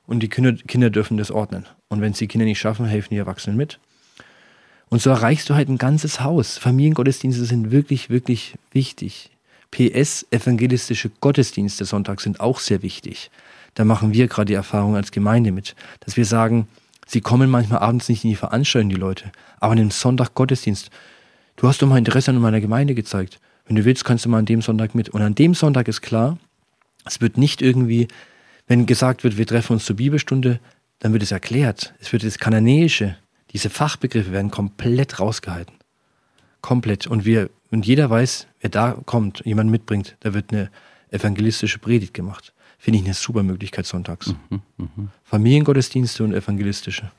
und die Kinder dürfen das ordnen. Und wenn es die Kinder nicht schaffen, helfen die Erwachsenen mit. Und so erreichst du halt ein ganzes Haus. Familiengottesdienste sind wirklich, wirklich wichtig. PS, evangelistische Gottesdienste Sonntag sind auch sehr wichtig. Da machen wir gerade die Erfahrung als Gemeinde mit, dass wir sagen, sie kommen manchmal abends nicht in die Veranstaltung, die Leute, aber an dem Sonntag Gottesdienst. Du hast doch mal Interesse an meiner Gemeinde gezeigt. Wenn du willst, kannst du mal an dem Sonntag mit. Und an dem Sonntag ist klar, es wird nicht irgendwie, wenn gesagt wird, wir treffen uns zur Bibelstunde, dann wird es erklärt. Es wird das Kananäische, diese Fachbegriffe werden komplett rausgehalten. Komplett. Und jeder weiß, wer da kommt, jemand mitbringt, da wird eine evangelistische Predigt gemacht. Finde ich eine super Möglichkeit sonntags. Familiengottesdienste und evangelistische.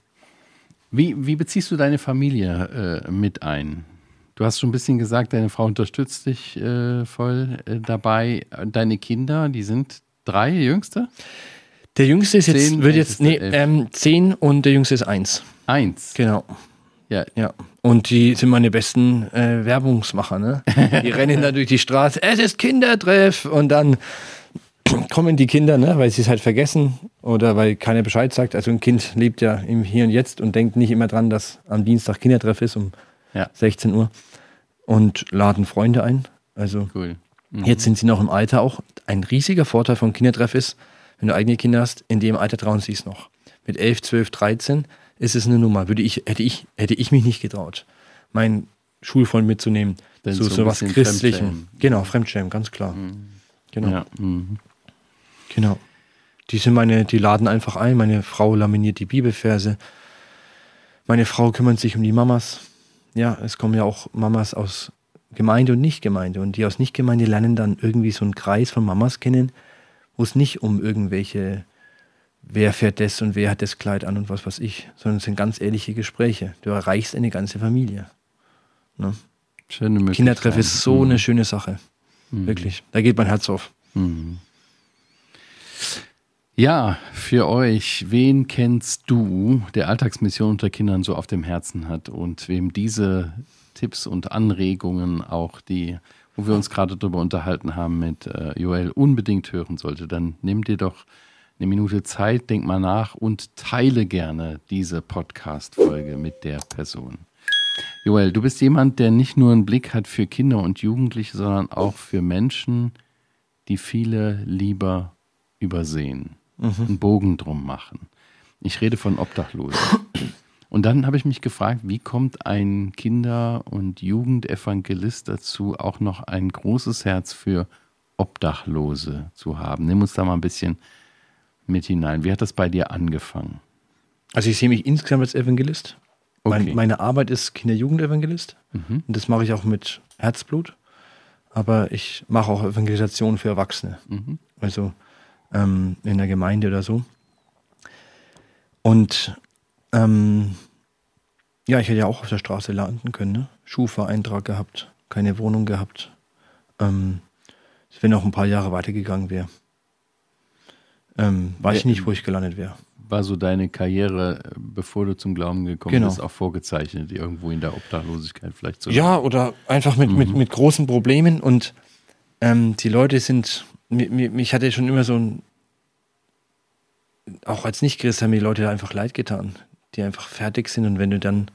Wie beziehst du deine Familie mit ein? Du hast schon ein bisschen gesagt, deine Frau unterstützt dich voll dabei. Deine Kinder, die sind 3, Jüngste? Der Jüngste ist jetzt, 10, 10 und der Jüngste ist 1. 1? Genau. Ja. Und die sind meine besten Werbungsmacher, ne? Die rennen da durch die Straße, es ist Kindertreff und dann kommen die Kinder, ne, weil sie es halt vergessen oder weil keiner Bescheid sagt. Also ein Kind lebt ja im Hier und Jetzt und denkt nicht immer dran, dass am Dienstag Kindertreff ist um 16 Uhr und laden Freunde ein. Also cool. Jetzt sind sie noch im Alter auch. Ein riesiger Vorteil von Kindertreff ist, wenn du eigene Kinder hast, in dem Alter trauen sie es noch. Mit 11, 12, 13 ist es eine Nummer. Hätte ich mich nicht getraut, meinen Schulfreund mitzunehmen. So was Christlichem. Genau, Fremdschämen, ganz klar. Genau. Ja. Genau. Die laden einfach ein. Meine Frau laminiert die Bibelverse. Meine Frau kümmert sich um die Mamas. Ja, es kommen ja auch Mamas aus Gemeinde und Nicht-Gemeinde. Und die aus Nicht-Gemeinde lernen dann irgendwie so einen Kreis von Mamas kennen, wo es nicht um irgendwelche, wer fährt das und wer hat das Kleid an und was weiß ich, sondern es sind ganz ehrliche Gespräche. Du erreichst eine ganze Familie. Ne? Schöne Möglichkeit. Kindertreff ist so eine schöne Sache. Wirklich. Da geht mein Herz auf. Ja, für euch, wen kennst du, der Alltagsmission unter Kindern so auf dem Herzen hat und wem diese Tipps und Anregungen auch, wo wir uns gerade drüber unterhalten haben mit Joel, unbedingt hören sollte, dann nimm dir doch eine Minute Zeit, denk mal nach und teile gerne diese Podcast-Folge mit der Person. Joel, du bist jemand, der nicht nur einen Blick hat für Kinder und Jugendliche, sondern auch für Menschen, die viele lieber übersehen, einen Bogen drum machen. Ich rede von Obdachlosen. Und dann habe ich mich gefragt, wie kommt ein Kinder- und Jugendevangelist dazu, auch noch ein großes Herz für Obdachlose zu haben? Nimm uns da mal ein bisschen mit hinein. Wie hat das bei dir angefangen? Also ich sehe mich insgesamt als Evangelist. Okay. Meine Arbeit ist Kinder-Jugendevangelist. Und das mache ich auch mit Herzblut. Aber ich mache auch Evangelisation für Erwachsene. Also in der Gemeinde oder so. Und ich hätte ja auch auf der Straße landen können. Ne? Schufa-Eintrag gehabt, keine Wohnung gehabt. Wenn noch ein paar Jahre weitergegangen wäre. Weiß ich nicht, wo ich gelandet wäre. War so deine Karriere, bevor du zum Glauben gekommen bist, auch vorgezeichnet, irgendwo in der Obdachlosigkeit vielleicht zu sein? Ja, oder einfach mit großen Problemen. Und die Leute sind, mich hatte schon immer so ein, auch als Nicht-Christ haben die Leute einfach leid getan, die einfach fertig sind. Und wenn du dann,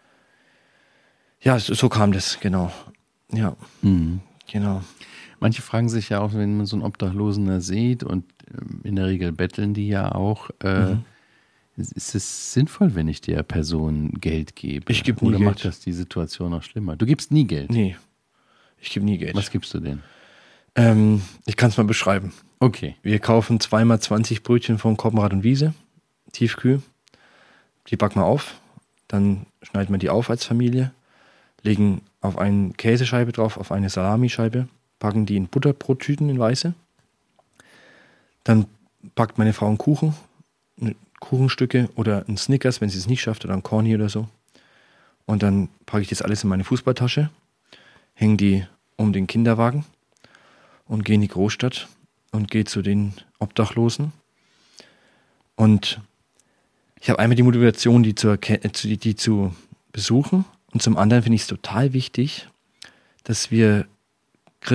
ja, so kam das, genau. Ja, genau. Manche fragen sich ja auch, wenn man so einen Obdachlosen da sieht und in der Regel betteln die ja auch, ist es sinnvoll, wenn ich der Person Geld gebe? Ich gebe nie Oder Geld. macht das die Situation noch schlimmer? Du gibst nie Geld? Nee, ich gebe nie Geld. Was gibst du denn? Ich kann es mal beschreiben. Okay. Wir kaufen 2x20 Brötchen von Koppenrad und Wiese, Tiefkühl. Die backen wir auf, dann schneiden wir die auf als Familie, legen auf eine Käsescheibe drauf, auf eine Salamischeibe, packen die in Butterbrottüten in weiße. Dann backt meine Frau einen Kuchen, Kuchenstücke oder einen Snickers, wenn sie es nicht schafft, oder einen Corny oder so. Und dann packe ich das alles in meine Fußballtasche, hänge die um den Kinderwagen und gehe in die Großstadt und gehe zu den Obdachlosen. Und ich habe einmal die Motivation, die zu besuchen. Und zum anderen finde ich es total wichtig, dass wir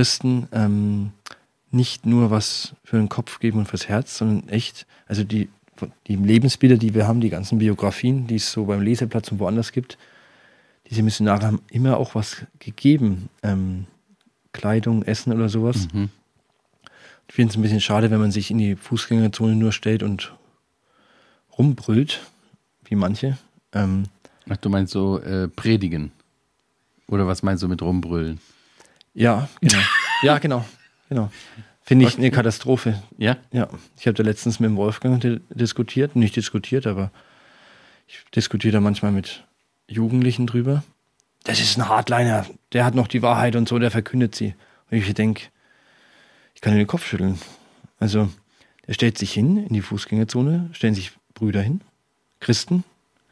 Christen nicht nur was für den Kopf geben und fürs Herz, sondern echt, also die die Lebensbilder, die wir haben, die ganzen Biografien, die es so beim Leseplatz und woanders gibt, diese Missionare haben immer auch was gegeben. Kleidung, Essen oder sowas. Mhm. Ich finde es ein bisschen schade, wenn man sich in die Fußgängerzone nur stellt und rumbrüllt, wie manche. Ach, du meinst so predigen? Oder was meinst du mit rumbrüllen? Ja, genau. Ja, genau. Finde ich eine Katastrophe. Ja? Ja. Ich habe da letztens mit dem Wolfgang diskutiert. Nicht diskutiert, aber ich diskutiere da manchmal mit Jugendlichen drüber. Das ist ein Hardliner. Der hat noch die Wahrheit und so, der verkündet sie. Und ich denke, ich kann den Kopf schütteln. Also, er stellt sich hin in die Fußgängerzone, stellen sich Brüder hin, Christen.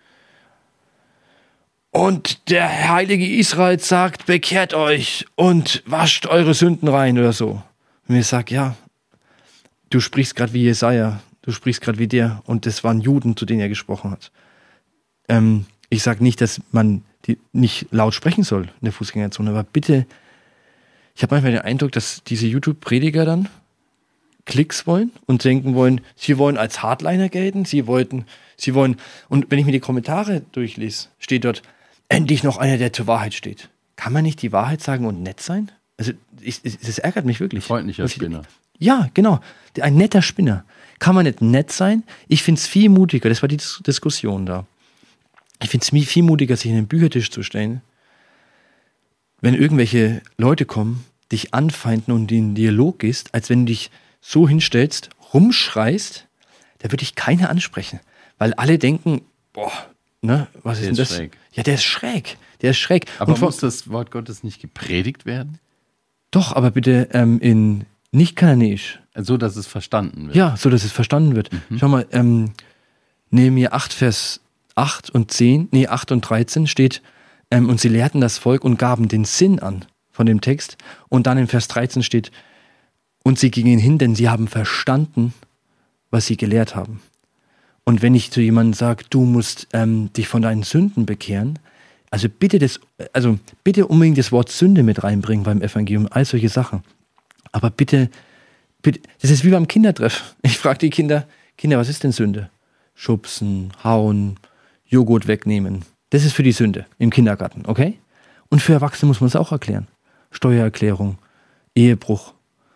Und der Heilige Israel sagt, bekehrt euch und wascht eure Sünden rein oder so. Und ich sage, ja, du sprichst gerade wie Jesaja, du sprichst gerade wie der. Und das waren Juden, zu denen er gesprochen hat. Ich sage nicht, dass man die nicht laut sprechen soll in der Fußgängerzone, aber bitte, ich habe manchmal den Eindruck, dass diese YouTube-Prediger dann Klicks wollen und denken wollen, sie wollen als Hardliner gelten, sie wollen, und wenn ich mir die Kommentare durchlese, steht dort, endlich noch einer, der zur Wahrheit steht. Kann man nicht die Wahrheit sagen und nett sein? Also, das ärgert mich wirklich. Freundlicher Spinner. Ja, genau. Ein netter Spinner. Kann man nicht nett sein? Ich finde es viel mutiger, das war die Diskussion da. Ich finde es viel mutiger, sich in den Büchertisch zu stellen, wenn irgendwelche Leute kommen, dich anfeinden und in den Dialog gehst, als wenn du dich so hinstellst, rumschreist, da würde ich keiner ansprechen. Weil alle denken, boah, ne, was ist denn das? Schräg. Ja, der ist schräg. Aber muss das Wort Gottes nicht gepredigt werden? Doch, aber bitte in nicht-kananäisch. So, dass es verstanden wird. Ja, so, dass es verstanden wird. Schau mal, Nehemia 8, Vers 8 und 13 steht, und sie lehrten das Volk und gaben den Sinn an von dem Text. Und dann in Vers 13 steht, und sie gingen hin, denn sie haben verstanden, was sie gelehrt haben. Und wenn ich zu jemandem sage, du musst dich von deinen Sünden bekehren, also bitte unbedingt das Wort Sünde mit reinbringen beim Evangelium, all solche Sachen. Aber bitte, das ist wie beim Kindertreff. Ich frage die Kinder, was ist denn Sünde? Schubsen, hauen, Joghurt wegnehmen. Das ist für die Sünde im Kindergarten, okay? Und für Erwachsene muss man es auch erklären. Steuererklärung, Ehebruch,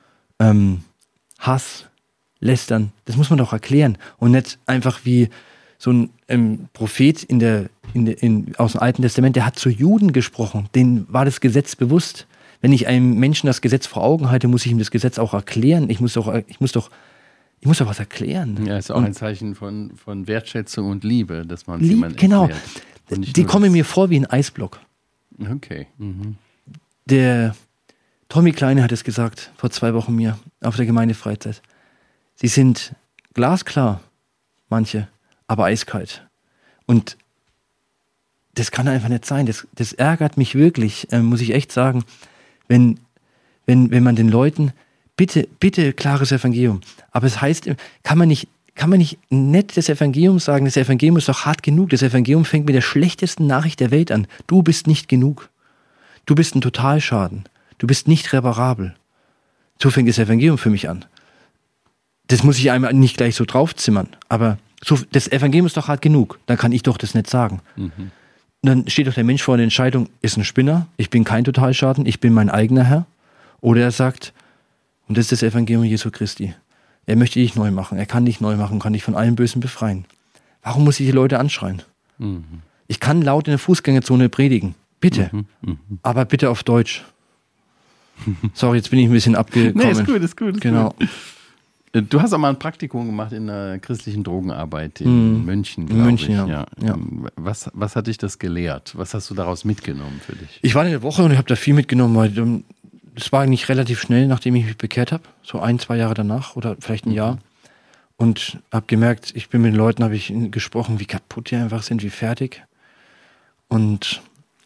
Hass, Lästern, das muss man doch erklären. Und nicht einfach wie so ein Prophet aus dem Alten Testament, der hat zu Juden gesprochen, denen war das Gesetz bewusst. Wenn ich einem Menschen das Gesetz vor Augen halte, muss ich ihm das Gesetz auch erklären. Ich muss doch was erklären. Ja, ist auch ein Zeichen von Wertschätzung und Liebe, dass man es jemandem genau. erklärt. Die kommen mir vor wie ein Eisblock. Okay. Mhm. Der Tommy Kleine hat es gesagt, vor 2 Wochen mir, auf der Gemeindefreizeit. Sie sind glasklar, manche, aber eiskalt. Und das kann einfach nicht sein. Das ärgert mich wirklich, muss ich echt sagen, wenn man den Leuten, bitte klares Evangelium. Aber es heißt, kann man nicht nett das Evangelium sagen, das Evangelium ist doch hart genug. Das Evangelium fängt mit der schlechtesten Nachricht der Welt an. Du bist nicht genug. Du bist ein Totalschaden. Du bist nicht reparabel. So fängt das Evangelium für mich an. Das muss ich einmal nicht gleich so draufzimmern. Aber das Evangelium ist doch hart genug. Dann kann ich doch das nicht sagen. Mhm. Dann steht doch der Mensch vor der Entscheidung, ist ein Spinner, ich bin kein Totalschaden, ich bin mein eigener Herr. Oder er sagt, und das ist das Evangelium Jesu Christi. Er möchte dich neu machen, er kann dich neu machen, kann dich von allem Bösen befreien. Warum muss ich die Leute anschreien? Mhm. Ich kann laut in der Fußgängerzone predigen, bitte. Aber bitte auf Deutsch. Sorry, jetzt bin ich ein bisschen abgekommen. Nee, ist gut. Genau. Du hast auch mal ein Praktikum gemacht in der christlichen Drogenarbeit in München, glaube ich. Ja. Was hat dich das gelehrt? Was hast du daraus mitgenommen für dich? Ich war in der Woche und ich habe da viel mitgenommen, weil das war eigentlich relativ schnell, nachdem ich mich bekehrt habe. So 1-2 Jahre danach oder vielleicht ein Jahr. Und habe gemerkt, ich bin mit den Leuten, habe ich gesprochen, wie kaputt die einfach sind, wie fertig. Und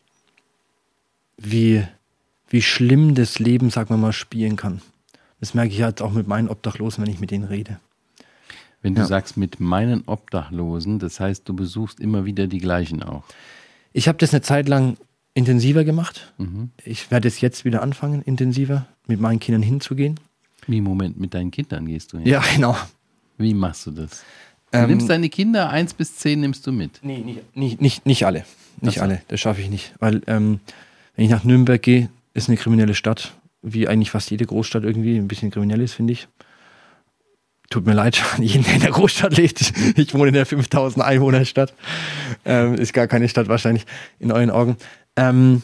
wie schlimm das Leben, sagen wir mal, spielen kann. Das merke ich halt auch mit meinen Obdachlosen, wenn ich mit denen rede. Wenn du sagst, mit meinen Obdachlosen, das heißt, du besuchst immer wieder die gleichen auch. Ich habe das eine Zeit lang intensiver gemacht. Mhm. Ich werde es jetzt wieder anfangen, intensiver mit meinen Kindern hinzugehen. Wie, Moment, mit deinen Kindern gehst du hin? Ja, genau. Wie machst du das? Du nimmst deine Kinder 1 bis 10 nimmst du mit? Nee, nicht alle. Nicht alle, das schaffe ich nicht. Weil wenn ich nach Nürnberg gehe, ist eine kriminelle Stadt, wie eigentlich fast jede Großstadt irgendwie ein bisschen kriminell ist, finde ich. Tut mir leid an jeden, der in der Großstadt lebt. Ich wohne in der 5000 Einwohner-Stadt. Ist gar keine Stadt wahrscheinlich in euren Augen. Wenn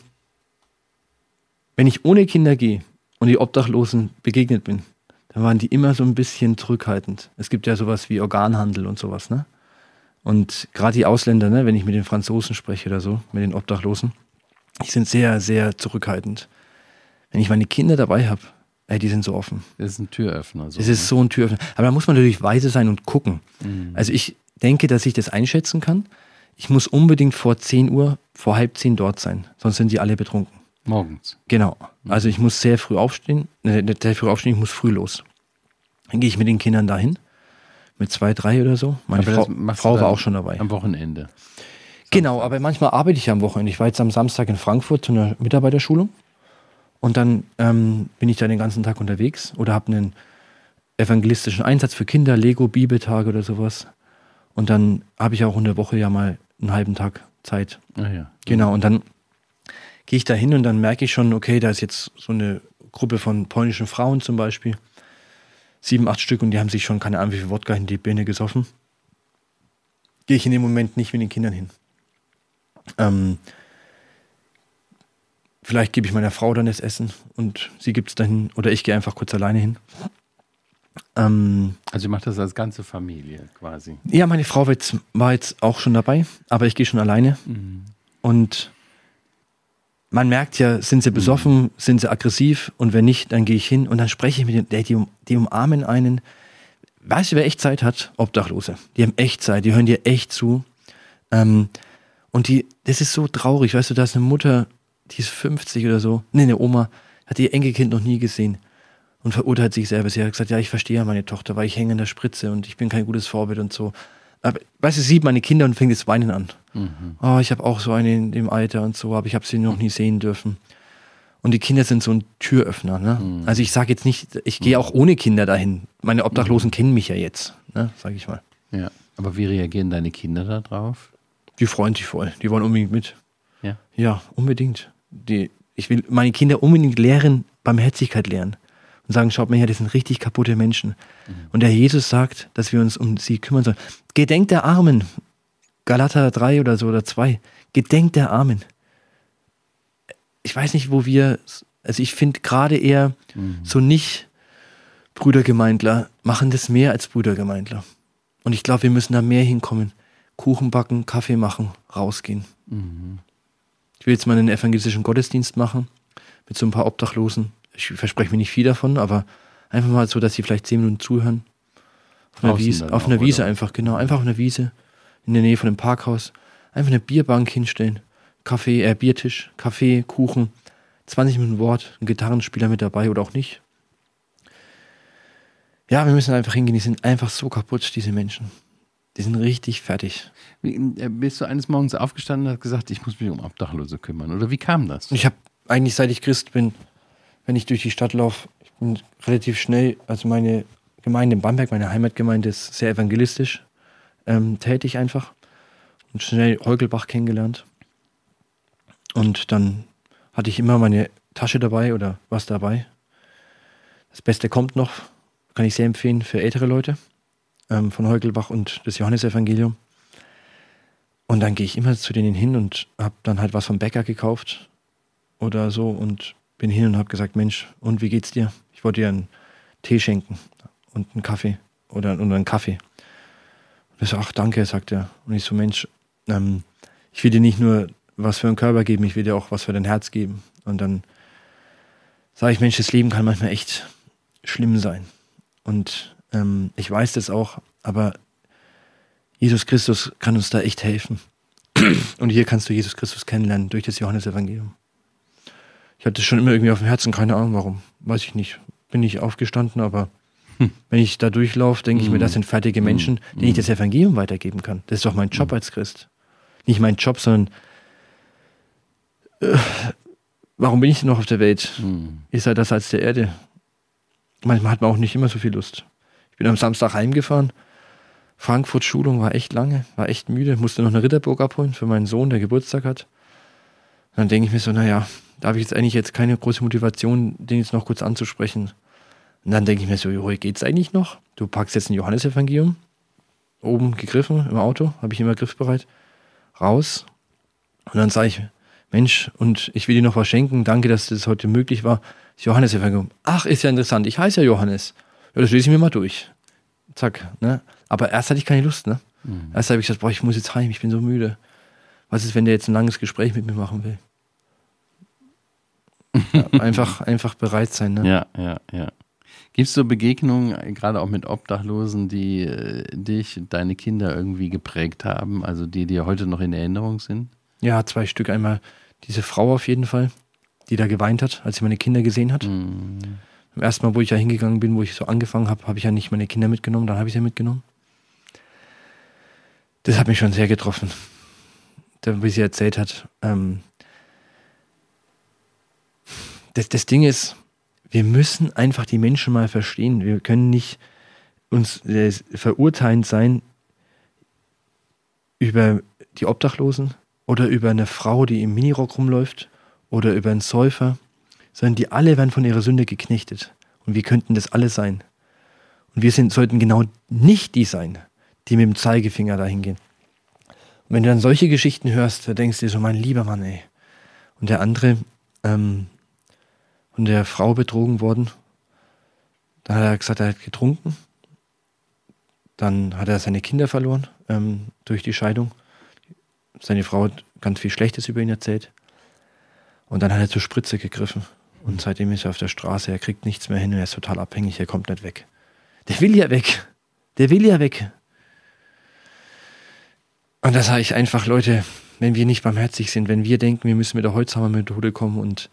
ich ohne Kinder gehe und die Obdachlosen begegnet bin, dann waren die immer so ein bisschen zurückhaltend. Es gibt ja sowas wie Organhandel und sowas, ne? Und gerade die Ausländer, ne, wenn ich mit den Franzosen spreche oder so, mit den Obdachlosen, die sind sehr, sehr zurückhaltend. Wenn ich meine Kinder dabei habe, die sind so offen. Das ist ein Türöffner. Das ist so ein Türöffner. Aber da muss man natürlich weise sein und gucken. Also ich denke, dass ich das einschätzen kann. Ich muss unbedingt vor 10 Uhr, vor 9:30 dort sein, sonst sind die alle betrunken. Morgens? Genau. Also ich muss sehr früh aufstehen, ich muss früh los. Dann gehe ich mit den Kindern dahin, mit 2, 3 oder so. Meine Frau war auch schon dabei. Am Wochenende? Genau, aber manchmal arbeite ich ja am Wochenende. Ich war jetzt am Samstag in Frankfurt zu einer Mitarbeiterschulung und dann bin ich da den ganzen Tag unterwegs oder habe einen evangelistischen Einsatz für Kinder, Lego, Bibeltage oder sowas. Und dann habe ich auch in der Woche ja mal einen halben Tag Zeit. Ah ja. Genau, und dann gehe ich da hin und dann merke ich schon, okay, da ist jetzt so eine Gruppe von polnischen Frauen zum Beispiel, 7, 8 Stück und die haben sich schon, keine Ahnung, wie viel Wodka in die Birne gesoffen. Gehe ich in dem Moment nicht mit den Kindern hin. Vielleicht gebe ich meiner Frau dann das Essen und sie gibt es dahin oder ich gehe einfach kurz alleine hin. Also ihr macht das als ganze Familie quasi? Ja, meine Frau war jetzt auch schon dabei, aber ich gehe schon alleine. Und man merkt ja, sind sie besoffen, sind sie aggressiv und wenn nicht, dann gehe ich hin und dann spreche ich mit denen, die umarmen einen. Weißt du, wer echt Zeit hat? Obdachlose. Die haben echt Zeit, die hören dir echt zu. Und das ist so traurig, weißt du, da ist eine Mutter, die ist 50 oder so, eine Oma, hat ihr Enkelkind noch nie gesehen und verurteilt sich selber. Sie hat gesagt, ja, ich verstehe ja meine Tochter, weil ich hänge in der Spritze und ich bin kein gutes Vorbild und so. Aber, weißt du, sie sieht meine Kinder und fängt das Weinen an. Oh, ich habe auch so eine in dem Alter und so, aber ich habe sie noch nie sehen dürfen. Und die Kinder sind so ein Türöffner. Ne? Also ich sage jetzt nicht, ich gehe auch ohne Kinder dahin. Meine Obdachlosen kennen mich ja jetzt, ne? Sage ich mal. Ja, aber wie reagieren deine Kinder da drauf? Die freuen sich voll, die wollen unbedingt mit. Ja? Ja, unbedingt. Ich will meine Kinder unbedingt Barmherzigkeit lernen. Und sagen, schaut mal her, das sind richtig kaputte Menschen. Und der Jesus sagt, dass wir uns um sie kümmern sollen. Gedenkt der Armen. Galater 3 oder so oder 2. Gedenkt der Armen. Ich weiß nicht, also ich finde gerade eher so nicht Brüdergemeindler machen das mehr als Brüdergemeindler. Und ich glaube, wir müssen da mehr hinkommen. Kuchen backen, Kaffee machen, rausgehen. Ich will jetzt mal einen evangelistischen Gottesdienst machen mit so ein paar Obdachlosen. Ich verspreche mir nicht viel davon, aber einfach mal so, dass sie vielleicht 10 Minuten zuhören. Auf einer Wiese einfach, genau. Einfach auf einer Wiese in der Nähe von einem Parkhaus. Einfach eine Bierbank hinstellen. Biertisch, Kaffee, Kuchen, 20 Minuten Wort, ein Gitarrenspieler mit dabei oder auch nicht. Ja, wir müssen einfach hingehen. Die sind einfach so kaputt, diese Menschen. Die sind richtig fertig. Bist du eines Morgens aufgestanden und hast gesagt, ich muss mich um Obdachlose kümmern? Oder wie kam das? Ich habe eigentlich, seit ich Christ bin, wenn ich durch die Stadt laufe, ich bin relativ schnell, also meine Gemeinde in Bamberg, meine Heimatgemeinde ist sehr evangelistisch tätig einfach und schnell Heugelbach kennengelernt. Und dann hatte ich immer meine Tasche dabei oder was dabei. Das Beste kommt noch, kann ich sehr empfehlen für ältere Leute von Heugelbach und das Johannesevangelium. Und dann gehe ich immer zu denen hin und habe dann halt was vom Bäcker gekauft oder so und bin hin und habe gesagt, Mensch, und wie geht's dir? Ich wollte dir einen Tee schenken und einen Kaffee oder einen Kaffee. Und er so, ach danke, sagt er. Und ich so, Mensch, ich will dir nicht nur was für den Körper geben, ich will dir auch was für dein Herz geben. Und dann sage ich, Mensch, das Leben kann manchmal echt schlimm sein. Und ich weiß das auch, aber Jesus Christus kann uns da echt helfen. Und hier kannst du Jesus Christus kennenlernen durch das Johannesevangelium. Ich hatte es schon immer irgendwie auf dem Herzen, keine Ahnung warum. Weiß ich nicht. Bin nicht aufgestanden, aber wenn ich da durchlaufe, denke ich mir, das sind fertige Menschen, denen ich das Evangelium weitergeben kann. Das ist doch mein Job als Christ. Nicht mein Job, sondern warum bin ich denn noch auf der Welt? Ihr seid das Salz der Erde. Manchmal hat man auch nicht immer so viel Lust. Ich bin am Samstag heimgefahren, Frankfurt Schulung war echt lange, war echt müde, musste noch eine Ritterburg abholen für meinen Sohn, der Geburtstag hat. Und dann denke ich mir so, naja, da habe ich jetzt eigentlich keine große Motivation, den jetzt noch kurz anzusprechen. Und dann denke ich mir so, jo, geht's eigentlich noch? Du packst jetzt ein Johannesevangelium, oben gegriffen im Auto, habe ich immer griffbereit, raus. Und dann sage ich, Mensch, und ich will dir noch was schenken, danke, dass das heute möglich war. Das Johannesevangelium. Ach, ist ja interessant, ich heiße ja Johannes. Ja, das lese ich mir mal durch. Zack, ne? Aber erst hatte ich keine Lust, ne? Erst habe ich gesagt, boah, ich muss jetzt heim, ich bin so müde. Was ist, wenn der jetzt ein langes Gespräch mit mir machen will? Ja, einfach bereit sein, ne? Ja. Gibt es so Begegnungen, gerade auch mit Obdachlosen, die dich, deine Kinder irgendwie geprägt haben, also die dir heute noch in Erinnerung sind? Ja, 2 Stück. Einmal diese Frau auf jeden Fall, die da geweint hat, als sie meine Kinder gesehen hat. Beim ersten Mal, wo ich ja hingegangen bin, wo ich so angefangen habe, habe ich ja nicht meine Kinder mitgenommen, dann habe ich sie mitgenommen. Das hat mich schon sehr getroffen, wie sie erzählt hat. Das Ding ist, wir müssen einfach die Menschen mal verstehen. Wir können nicht uns verurteilend sein über die Obdachlosen oder über eine Frau, die im Minirock rumläuft oder über einen Säufer, sondern die alle werden von ihrer Sünde geknechtet. Und wir könnten das alle sein. Und wir sollten genau nicht die sein, die mit dem Zeigefinger dahin gehen. Und wenn du dann solche Geschichten hörst, da denkst du dir so, mein lieber Mann, ey. Und der andere, von der Frau betrogen worden, dann hat er gesagt, er hat getrunken. Dann hat er seine Kinder verloren durch die Scheidung. Seine Frau hat ganz viel Schlechtes über ihn erzählt. Und dann hat er zur Spritze gegriffen. Und seitdem ist er auf der Straße, er kriegt nichts mehr hin, er ist total abhängig, er kommt nicht weg. Der will ja weg. Der will ja weg. Und da sage ich einfach, Leute, wenn wir nicht barmherzig sind, wenn wir denken, wir müssen mit der Holzhammer-Methode kommen und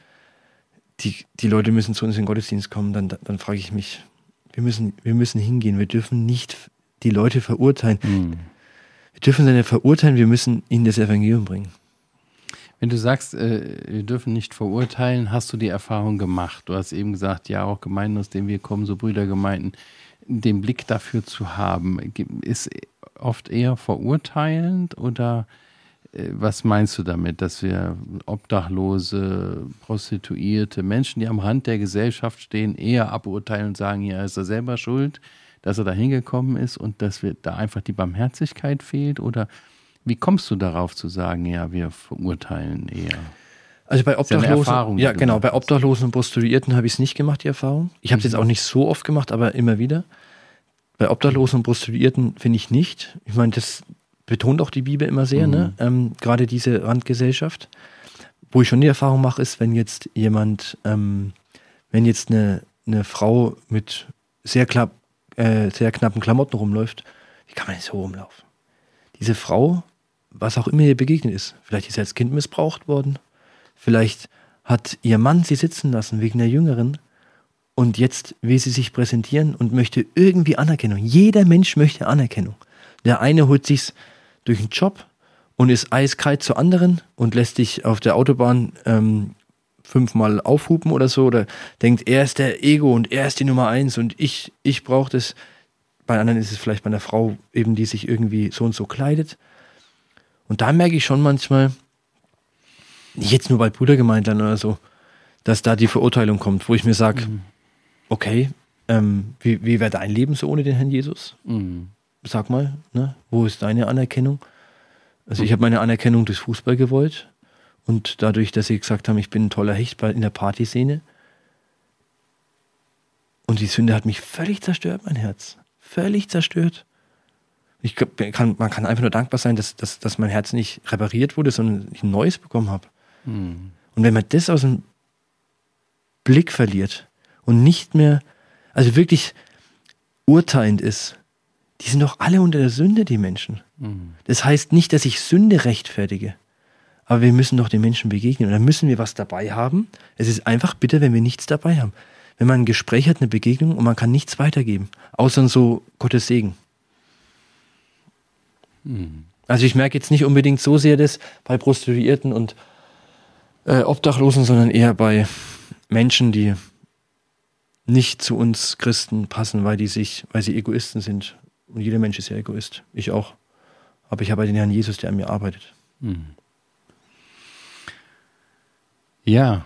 die Leute müssen zu uns in den Gottesdienst kommen, dann frage ich mich, wir müssen hingehen, wir dürfen nicht die Leute verurteilen. Wir dürfen sie nicht verurteilen, wir müssen ihnen das Evangelium bringen. Wenn du sagst, wir dürfen nicht verurteilen, hast du die Erfahrung gemacht? Du hast eben gesagt, ja, auch Gemeinden, aus denen wir kommen, so Brüdergemeinden, den Blick dafür zu haben, ist oft eher verurteilend oder was meinst du damit, dass wir Obdachlose, Prostituierte, Menschen, die am Rand der Gesellschaft stehen, eher aburteilen und sagen, ja, ist er selber schuld, dass er da hingekommen ist und dass wir da einfach die Barmherzigkeit fehlt? Oder wie kommst du darauf zu sagen, ja, wir verurteilen eher? Also bei Obdachlosen, Erfahrung, ja genau, bei Obdachlosen und Prostituierten habe ich es nicht gemacht, die Erfahrung. Ich habe es jetzt auch nicht so oft gemacht, aber immer wieder. Bei Obdachlosen und Prostituierten finde ich nicht. Ich meine, das betont auch die Bibel immer sehr, ne? Gerade diese Randgesellschaft. Wo ich schon die Erfahrung mache, ist, wenn jetzt jemand, wenn jetzt eine Frau mit sehr knappen Klamotten rumläuft, wie kann man denn so rumlaufen? Diese Frau, was auch immer ihr begegnet ist, vielleicht ist sie als Kind missbraucht worden, vielleicht hat ihr Mann sie sitzen lassen wegen der Jüngeren und jetzt will sie sich präsentieren und möchte irgendwie Anerkennung. Jeder Mensch möchte Anerkennung. Der eine holt sich's durch einen Job und ist eiskalt zu anderen und lässt dich auf der Autobahn 5-mal aufhupen oder so oder denkt, er ist der Ego und er ist die Nummer 1 und ich brauche das. Bei anderen ist es vielleicht bei einer Frau eben, die sich irgendwie so und so kleidet. Und da merke ich schon manchmal, nicht jetzt nur bei Brüdergemeinden oder so, dass da die Verurteilung kommt, wo ich mir sage, okay, wie wäre dein Leben so ohne den Herrn Jesus? Sag mal, ne? Wo ist deine Anerkennung? Also ich habe meine Anerkennung durchs Fußball gewollt und dadurch, dass sie gesagt haben, ich bin ein toller Hecht in der Partyszene. Und die Sünde hat mich völlig zerstört, mein Herz. Völlig zerstört. Man kann einfach nur dankbar sein, dass mein Herz nicht repariert wurde, sondern ich ein neues bekommen habe. Und wenn man das aus dem Blick verliert und nicht mehr, also wirklich urteilend ist, die sind doch alle unter der Sünde, die Menschen. Das heißt nicht, dass ich Sünde rechtfertige, aber wir müssen doch den Menschen begegnen und dann müssen wir was dabei haben. Es ist einfach bitter, wenn wir nichts dabei haben. Wenn man ein Gespräch hat, eine Begegnung und man kann nichts weitergeben, außer so Gottes Segen. Also ich merke jetzt nicht unbedingt so sehr das bei Prostituierten und Obdachlosen, sondern eher bei Menschen, die nicht zu uns Christen passen, weil sie Egoisten sind Und jeder Mensch ist ja Egoist. Ich auch. Aber ich habe den Herrn Jesus, der an mir arbeitet. Ja.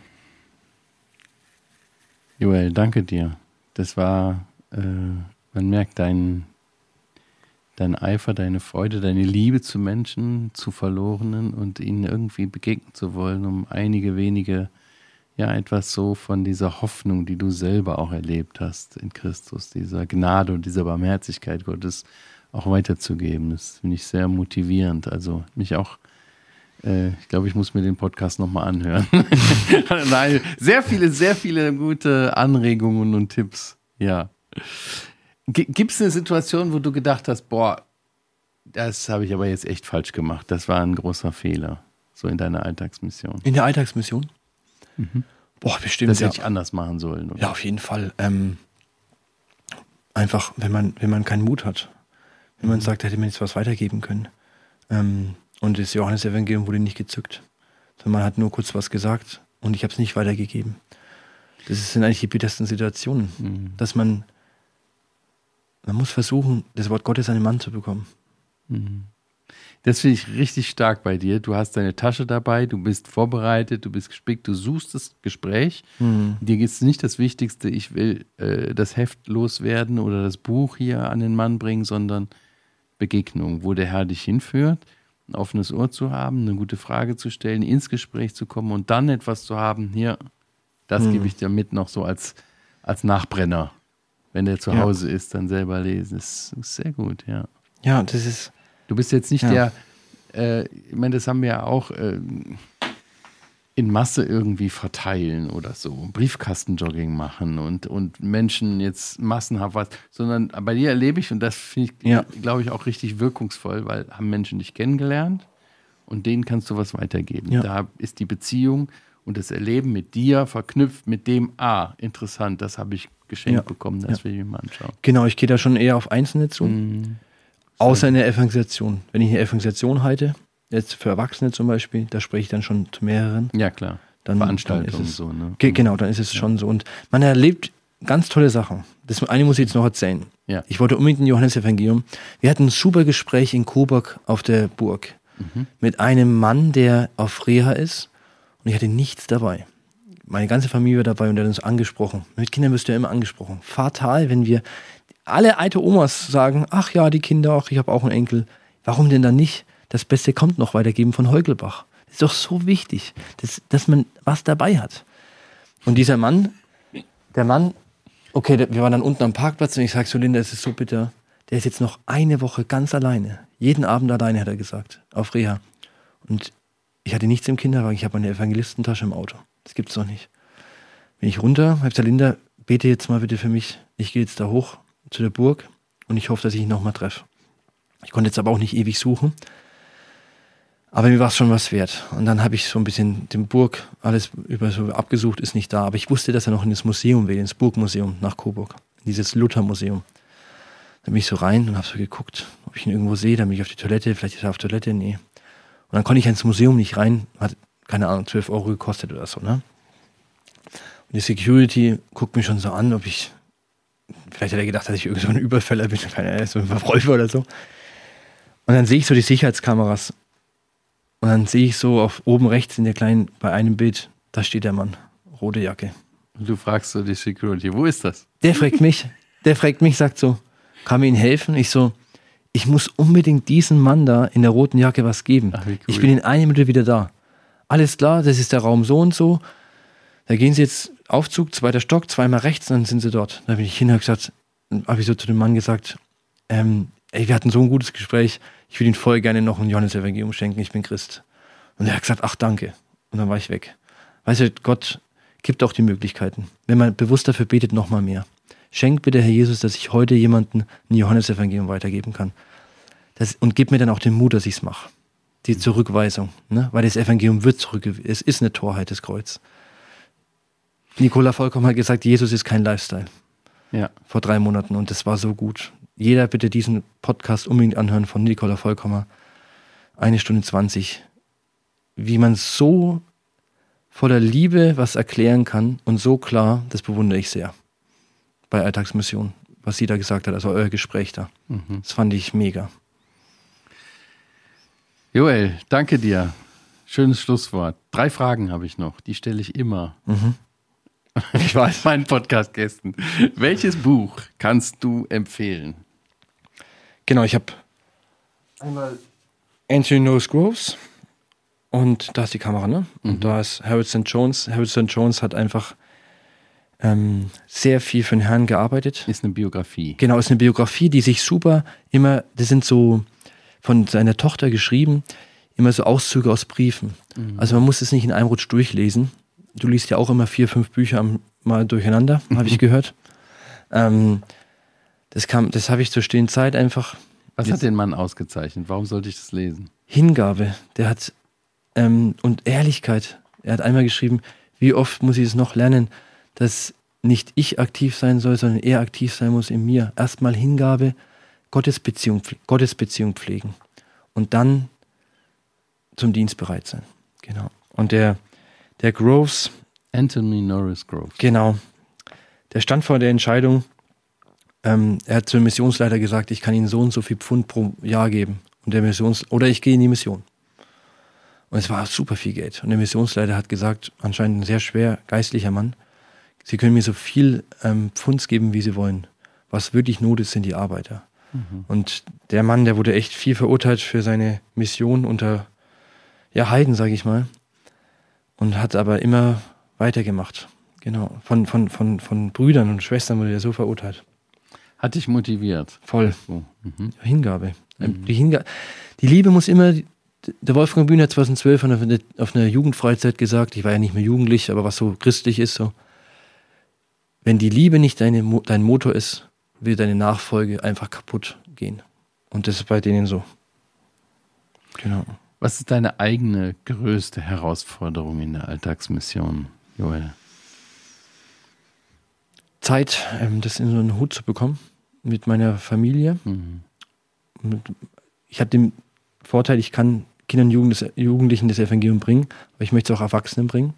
Joel, danke dir. Das war, man merkt deinen Eifer, deine Freude, deine Liebe zu Menschen, zu Verlorenen und ihnen irgendwie begegnen zu wollen, um einige wenige, etwas so von dieser Hoffnung, die du selber auch erlebt hast in Christus, dieser Gnade und dieser Barmherzigkeit Gottes auch weiterzugeben. Das finde ich sehr motivierend. Also mich auch, ich glaube, ich muss mir den Podcast nochmal anhören. Nein, sehr viele gute Anregungen und Tipps. Ja. Gibt es eine Situation, wo du gedacht hast, boah, das habe ich aber jetzt echt falsch gemacht. Das war ein großer Fehler, so in deiner Alltagsmission? In der Alltagsmission? Boah, bestimmt. Das hätte ich anders machen sollen. Oder? Ja, auf jeden Fall. Einfach, wenn man keinen Mut hat. Wenn man sagt, hätte man jetzt was weitergeben können. Und das Johannesevangelium wurde nicht gezückt. Sondern man hat nur kurz was gesagt und ich habe es nicht weitergegeben. Das sind eigentlich die bittersten Situationen. Dass man muss versuchen, das Wort Gottes an den Mann zu bekommen. Das finde ich richtig stark bei dir. Du hast deine Tasche dabei, du bist vorbereitet, du bist gespickt, du suchst das Gespräch. Dir geht es nicht das Wichtigste, ich will das Heft loswerden oder das Buch hier an den Mann bringen, sondern Begegnung, wo der Herr dich hinführt, ein offenes Ohr zu haben, eine gute Frage zu stellen, ins Gespräch zu kommen und dann etwas zu haben, hier, das gebe ich dir mit noch so als Nachbrenner. Wenn der zu Hause ist, dann selber lesen. Das ist sehr gut, ja. Ja, das ist... Du bist jetzt nicht der, ich meine, das haben wir ja auch in Masse irgendwie verteilen oder so, Briefkastenjogging machen und Menschen jetzt massenhaft was, sondern bei dir erlebe ich, und das finde ich, glaube ich, auch richtig wirkungsvoll, weil haben Menschen dich kennengelernt und denen kannst du was weitergeben. Ja. Da ist die Beziehung und das Erleben mit dir verknüpft mit dem, interessant, das habe ich geschenkt bekommen, das will ich mir mal anschauen. Genau, ich gehe da schon eher auf Einzelne zu. Außer in der Evangelisation. Wenn ich eine Evangelisation halte, jetzt für Erwachsene zum Beispiel, da spreche ich dann schon zu mehreren. Ja, klar. Dann, Veranstaltungen dann ist es, so, ne? Genau, dann ist es schon so. Und man erlebt ganz tolle Sachen. Das eine muss ich jetzt noch erzählen. Ja. Ich wollte unbedingt ein Johannesevangelium. Wir hatten ein super Gespräch in Coburg auf der Burg mit einem Mann, der auf Reha ist, und ich hatte nichts dabei. Meine ganze Familie war dabei und der hat uns angesprochen. Mit Kindern wirst du ja immer angesprochen. Fatal, wenn wir alle alte Omas sagen, ach ja, die Kinder, ach, ich habe auch einen Enkel. Warum denn dann nicht das Beste kommt noch weitergeben von Heugelbach? Das ist doch so wichtig, dass man was dabei hat. Und der Mann, okay, wir waren dann unten am Parkplatz und ich sage so, Linda, es ist so bitter, der ist jetzt noch eine Woche ganz alleine. Jeden Abend alleine, hat er gesagt, auf Reha. Und ich hatte nichts im Kinderwagen, ich habe eine Evangelistentasche im Auto. Das gibt's doch nicht. Bin ich runter, habe gesagt, Linda, bete jetzt mal bitte für mich. Ich gehe jetzt da hoch zu der Burg und ich hoffe, dass ich ihn nochmal treffe. Ich konnte jetzt aber auch nicht ewig suchen, aber mir war es schon was wert. Und dann habe ich so ein bisschen den Burg alles über so abgesucht, ist nicht da, aber ich wusste, dass er noch in das Museum will, ins Burgmuseum nach Coburg, dieses Luthermuseum. Dann bin ich so rein und habe so geguckt, ob ich ihn irgendwo sehe, dann bin ich auf die Toilette, vielleicht ist er auf Toilette, nee. Und dann konnte ich ins Museum nicht rein, hat, keine Ahnung, 12 € gekostet oder so, ne? Und die Security guckt mich schon so an, ob ich, vielleicht hat er gedacht, dass ich irgend so ein Überfäller bin, keine Ahnung, so ein Verräufer oder so. Und dann sehe ich so die Sicherheitskameras. Und dann sehe ich so auf oben rechts in der kleinen, bei einem Bild, da steht der Mann, rote Jacke. Und du fragst so die Security, wo ist das? Der fragt mich, sagt so, kann mir Ihnen helfen? Ich so, ich muss unbedingt diesem Mann da in der roten Jacke was geben. Ach, wie cool. Ich bin in 1 Minute wieder da. Alles klar, das ist der Raum so und so. Da gehen Sie jetzt Aufzug, 2. Stock, 2-mal rechts, und dann sind Sie dort. Da bin ich hin und habe ich so zu dem Mann gesagt, wir hatten so ein gutes Gespräch, ich würde Ihnen voll gerne noch ein Johannesevangelium schenken, ich bin Christ. Und er hat gesagt, ach danke. Und dann war ich weg. Weißt du, Gott gibt auch die Möglichkeiten. Wenn man bewusst dafür betet, noch mal mehr. Schenk bitte, Herr Jesus, dass ich heute jemandem ein Johannesevangelium weitergeben kann. Und gib mir dann auch den Mut, dass ich es mache. Die Zurückweisung. Ne? Weil das Evangelium wird zurückgewiesen. Es ist eine Torheit, das Kreuz. Nicola Vollkommen hat gesagt, Jesus ist kein Lifestyle. Ja. Vor 3 Monaten, und das war so gut. Jeder bitte diesen Podcast unbedingt anhören von Nicola Vollkommer. 1 Stunde 20. Wie man so voller Liebe was erklären kann und so klar, das bewundere ich sehr. Bei Alltagsmission. was sie da gesagt hat, also euer Gespräch da. Das fand ich mega. Joel, danke dir. Schönes Schlusswort. 3 Fragen habe ich noch, die stelle ich immer. Ich weiß, meinen Podcast-Gästen. Welches Buch kannst du empfehlen? Genau, ich habe einmal Anthony Norris Groves und da ist die Kamera, ne? Und da ist Harold St. Jones. Harold St. Jones hat einfach sehr viel für den Herrn gearbeitet. Ist eine Biografie. Genau, ist eine Biografie, die sich super immer, das sind so von seiner Tochter geschrieben, immer so Auszüge aus Briefen. Also man muss es nicht in einem Rutsch durchlesen. Du liest ja auch immer 4, 5 Bücher mal durcheinander, habe ich gehört. Das habe ich zur stillen Zeit einfach. Was hat den Mann ausgezeichnet? Warum sollte ich das lesen? Hingabe. Der hat und Ehrlichkeit. Er hat einmal geschrieben, wie oft muss ich es noch lernen, dass nicht ich aktiv sein soll, sondern er aktiv sein muss in mir. Erstmal Hingabe, Gottesbeziehung pflegen und dann zum Dienst bereit sein. Genau. Und der Groves, Anthony Norris Groves. genau, der stand vor der Entscheidung, er hat zum Missionsleiter gesagt, ich kann Ihnen so und so viel Pfund pro Jahr geben. Und oder ich gehe in die Mission. Und es war super viel Geld. Und der Missionsleiter hat gesagt, anscheinend ein sehr schwer geistlicher Mann, Sie können mir so viel Pfunds geben, wie Sie wollen. Was wirklich Not ist, sind die Arbeiter. Und der Mann, der wurde echt viel verurteilt für seine Mission unter Heiden, sage ich mal. Und hat aber immer weitergemacht. Genau. Von Brüdern und Schwestern wurde er so verurteilt. Hat dich motiviert. Voll. Hingabe. Die Liebe muss immer. Der Wolfgang Bühner hat 2012 auf einer Jugendfreizeit gesagt, ich war ja nicht mehr jugendlich, aber was so christlich ist, so. Wenn die Liebe nicht dein Motor ist, will deine Nachfolge einfach kaputt gehen. Und das ist bei denen so. Genau. Was ist deine eigene größte Herausforderung in der Alltagsmission, Joel? Zeit, das in so einen Hut zu bekommen mit meiner Familie. Ich habe den Vorteil, ich kann Kindern und Jugendlichen das Evangelium bringen, aber ich möchte es auch Erwachsenen bringen.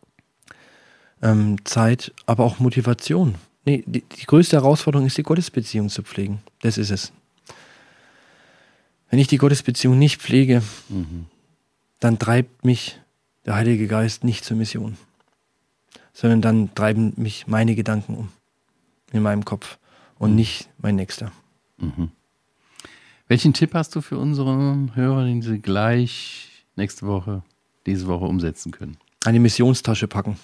Zeit, aber auch Motivation. Nee, die größte Herausforderung ist, die Gottesbeziehung zu pflegen. Das ist es. Wenn ich die Gottesbeziehung nicht pflege, dann treibt mich der Heilige Geist nicht zur Mission, sondern dann treiben mich meine Gedanken um in meinem Kopf und nicht mein Nächster. Welchen Tipp hast du für unsere Hörer, den sie gleich diese Woche umsetzen können? Eine Missionstasche packen.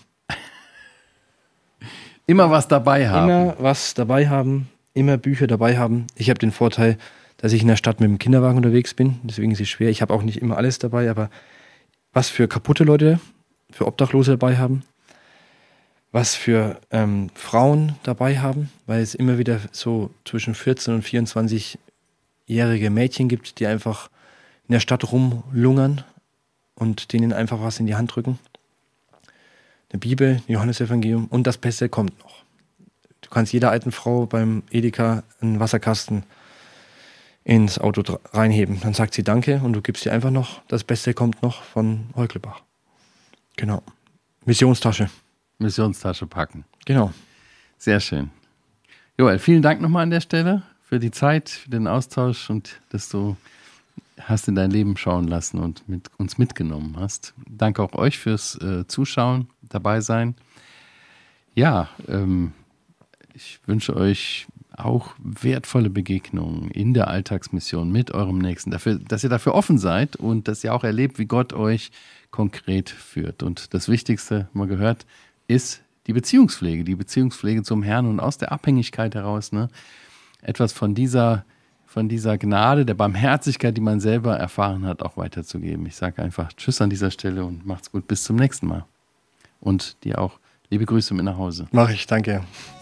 Immer was dabei haben. Immer was dabei haben, immer Bücher dabei haben. Ich habe den Vorteil, dass ich in der Stadt mit dem Kinderwagen unterwegs bin, deswegen ist es schwer. Ich habe auch nicht immer alles dabei, aber was für kaputte Leute, für Obdachlose dabei haben, was für Frauen dabei haben, weil es immer wieder so zwischen 14 und 24-jährige Mädchen gibt, die einfach in der Stadt rumlungern und denen einfach was in die Hand drücken. Eine Bibel, ein Johannesevangelium und das Beste kommt noch. Du kannst jeder alten Frau beim Edeka einen Wasserkasten ins Auto reinheben. Dann sagt sie Danke und du gibst ihr einfach noch, das Beste kommt noch von Heukelbach. Genau. Missionstasche packen. Genau. Sehr schön. Joel, vielen Dank nochmal an der Stelle für die Zeit, für den Austausch und dass du hast in dein Leben schauen lassen und mit uns mitgenommen hast. Danke auch euch fürs Zuschauen, dabei sein. Ja, ich wünsche euch auch wertvolle Begegnungen in der Alltagsmission mit eurem Nächsten, dass ihr dafür offen seid und dass ihr auch erlebt, wie Gott euch konkret führt. Und das Wichtigste, mal gehört, ist die Beziehungspflege zum Herrn und aus der Abhängigkeit heraus, ne, etwas von dieser Gnade, der Barmherzigkeit, die man selber erfahren hat, auch weiterzugeben. Ich sage einfach Tschüss an dieser Stelle und macht's gut, bis zum nächsten Mal. Und dir auch liebe Grüße mit nach Hause. Mach ich, danke.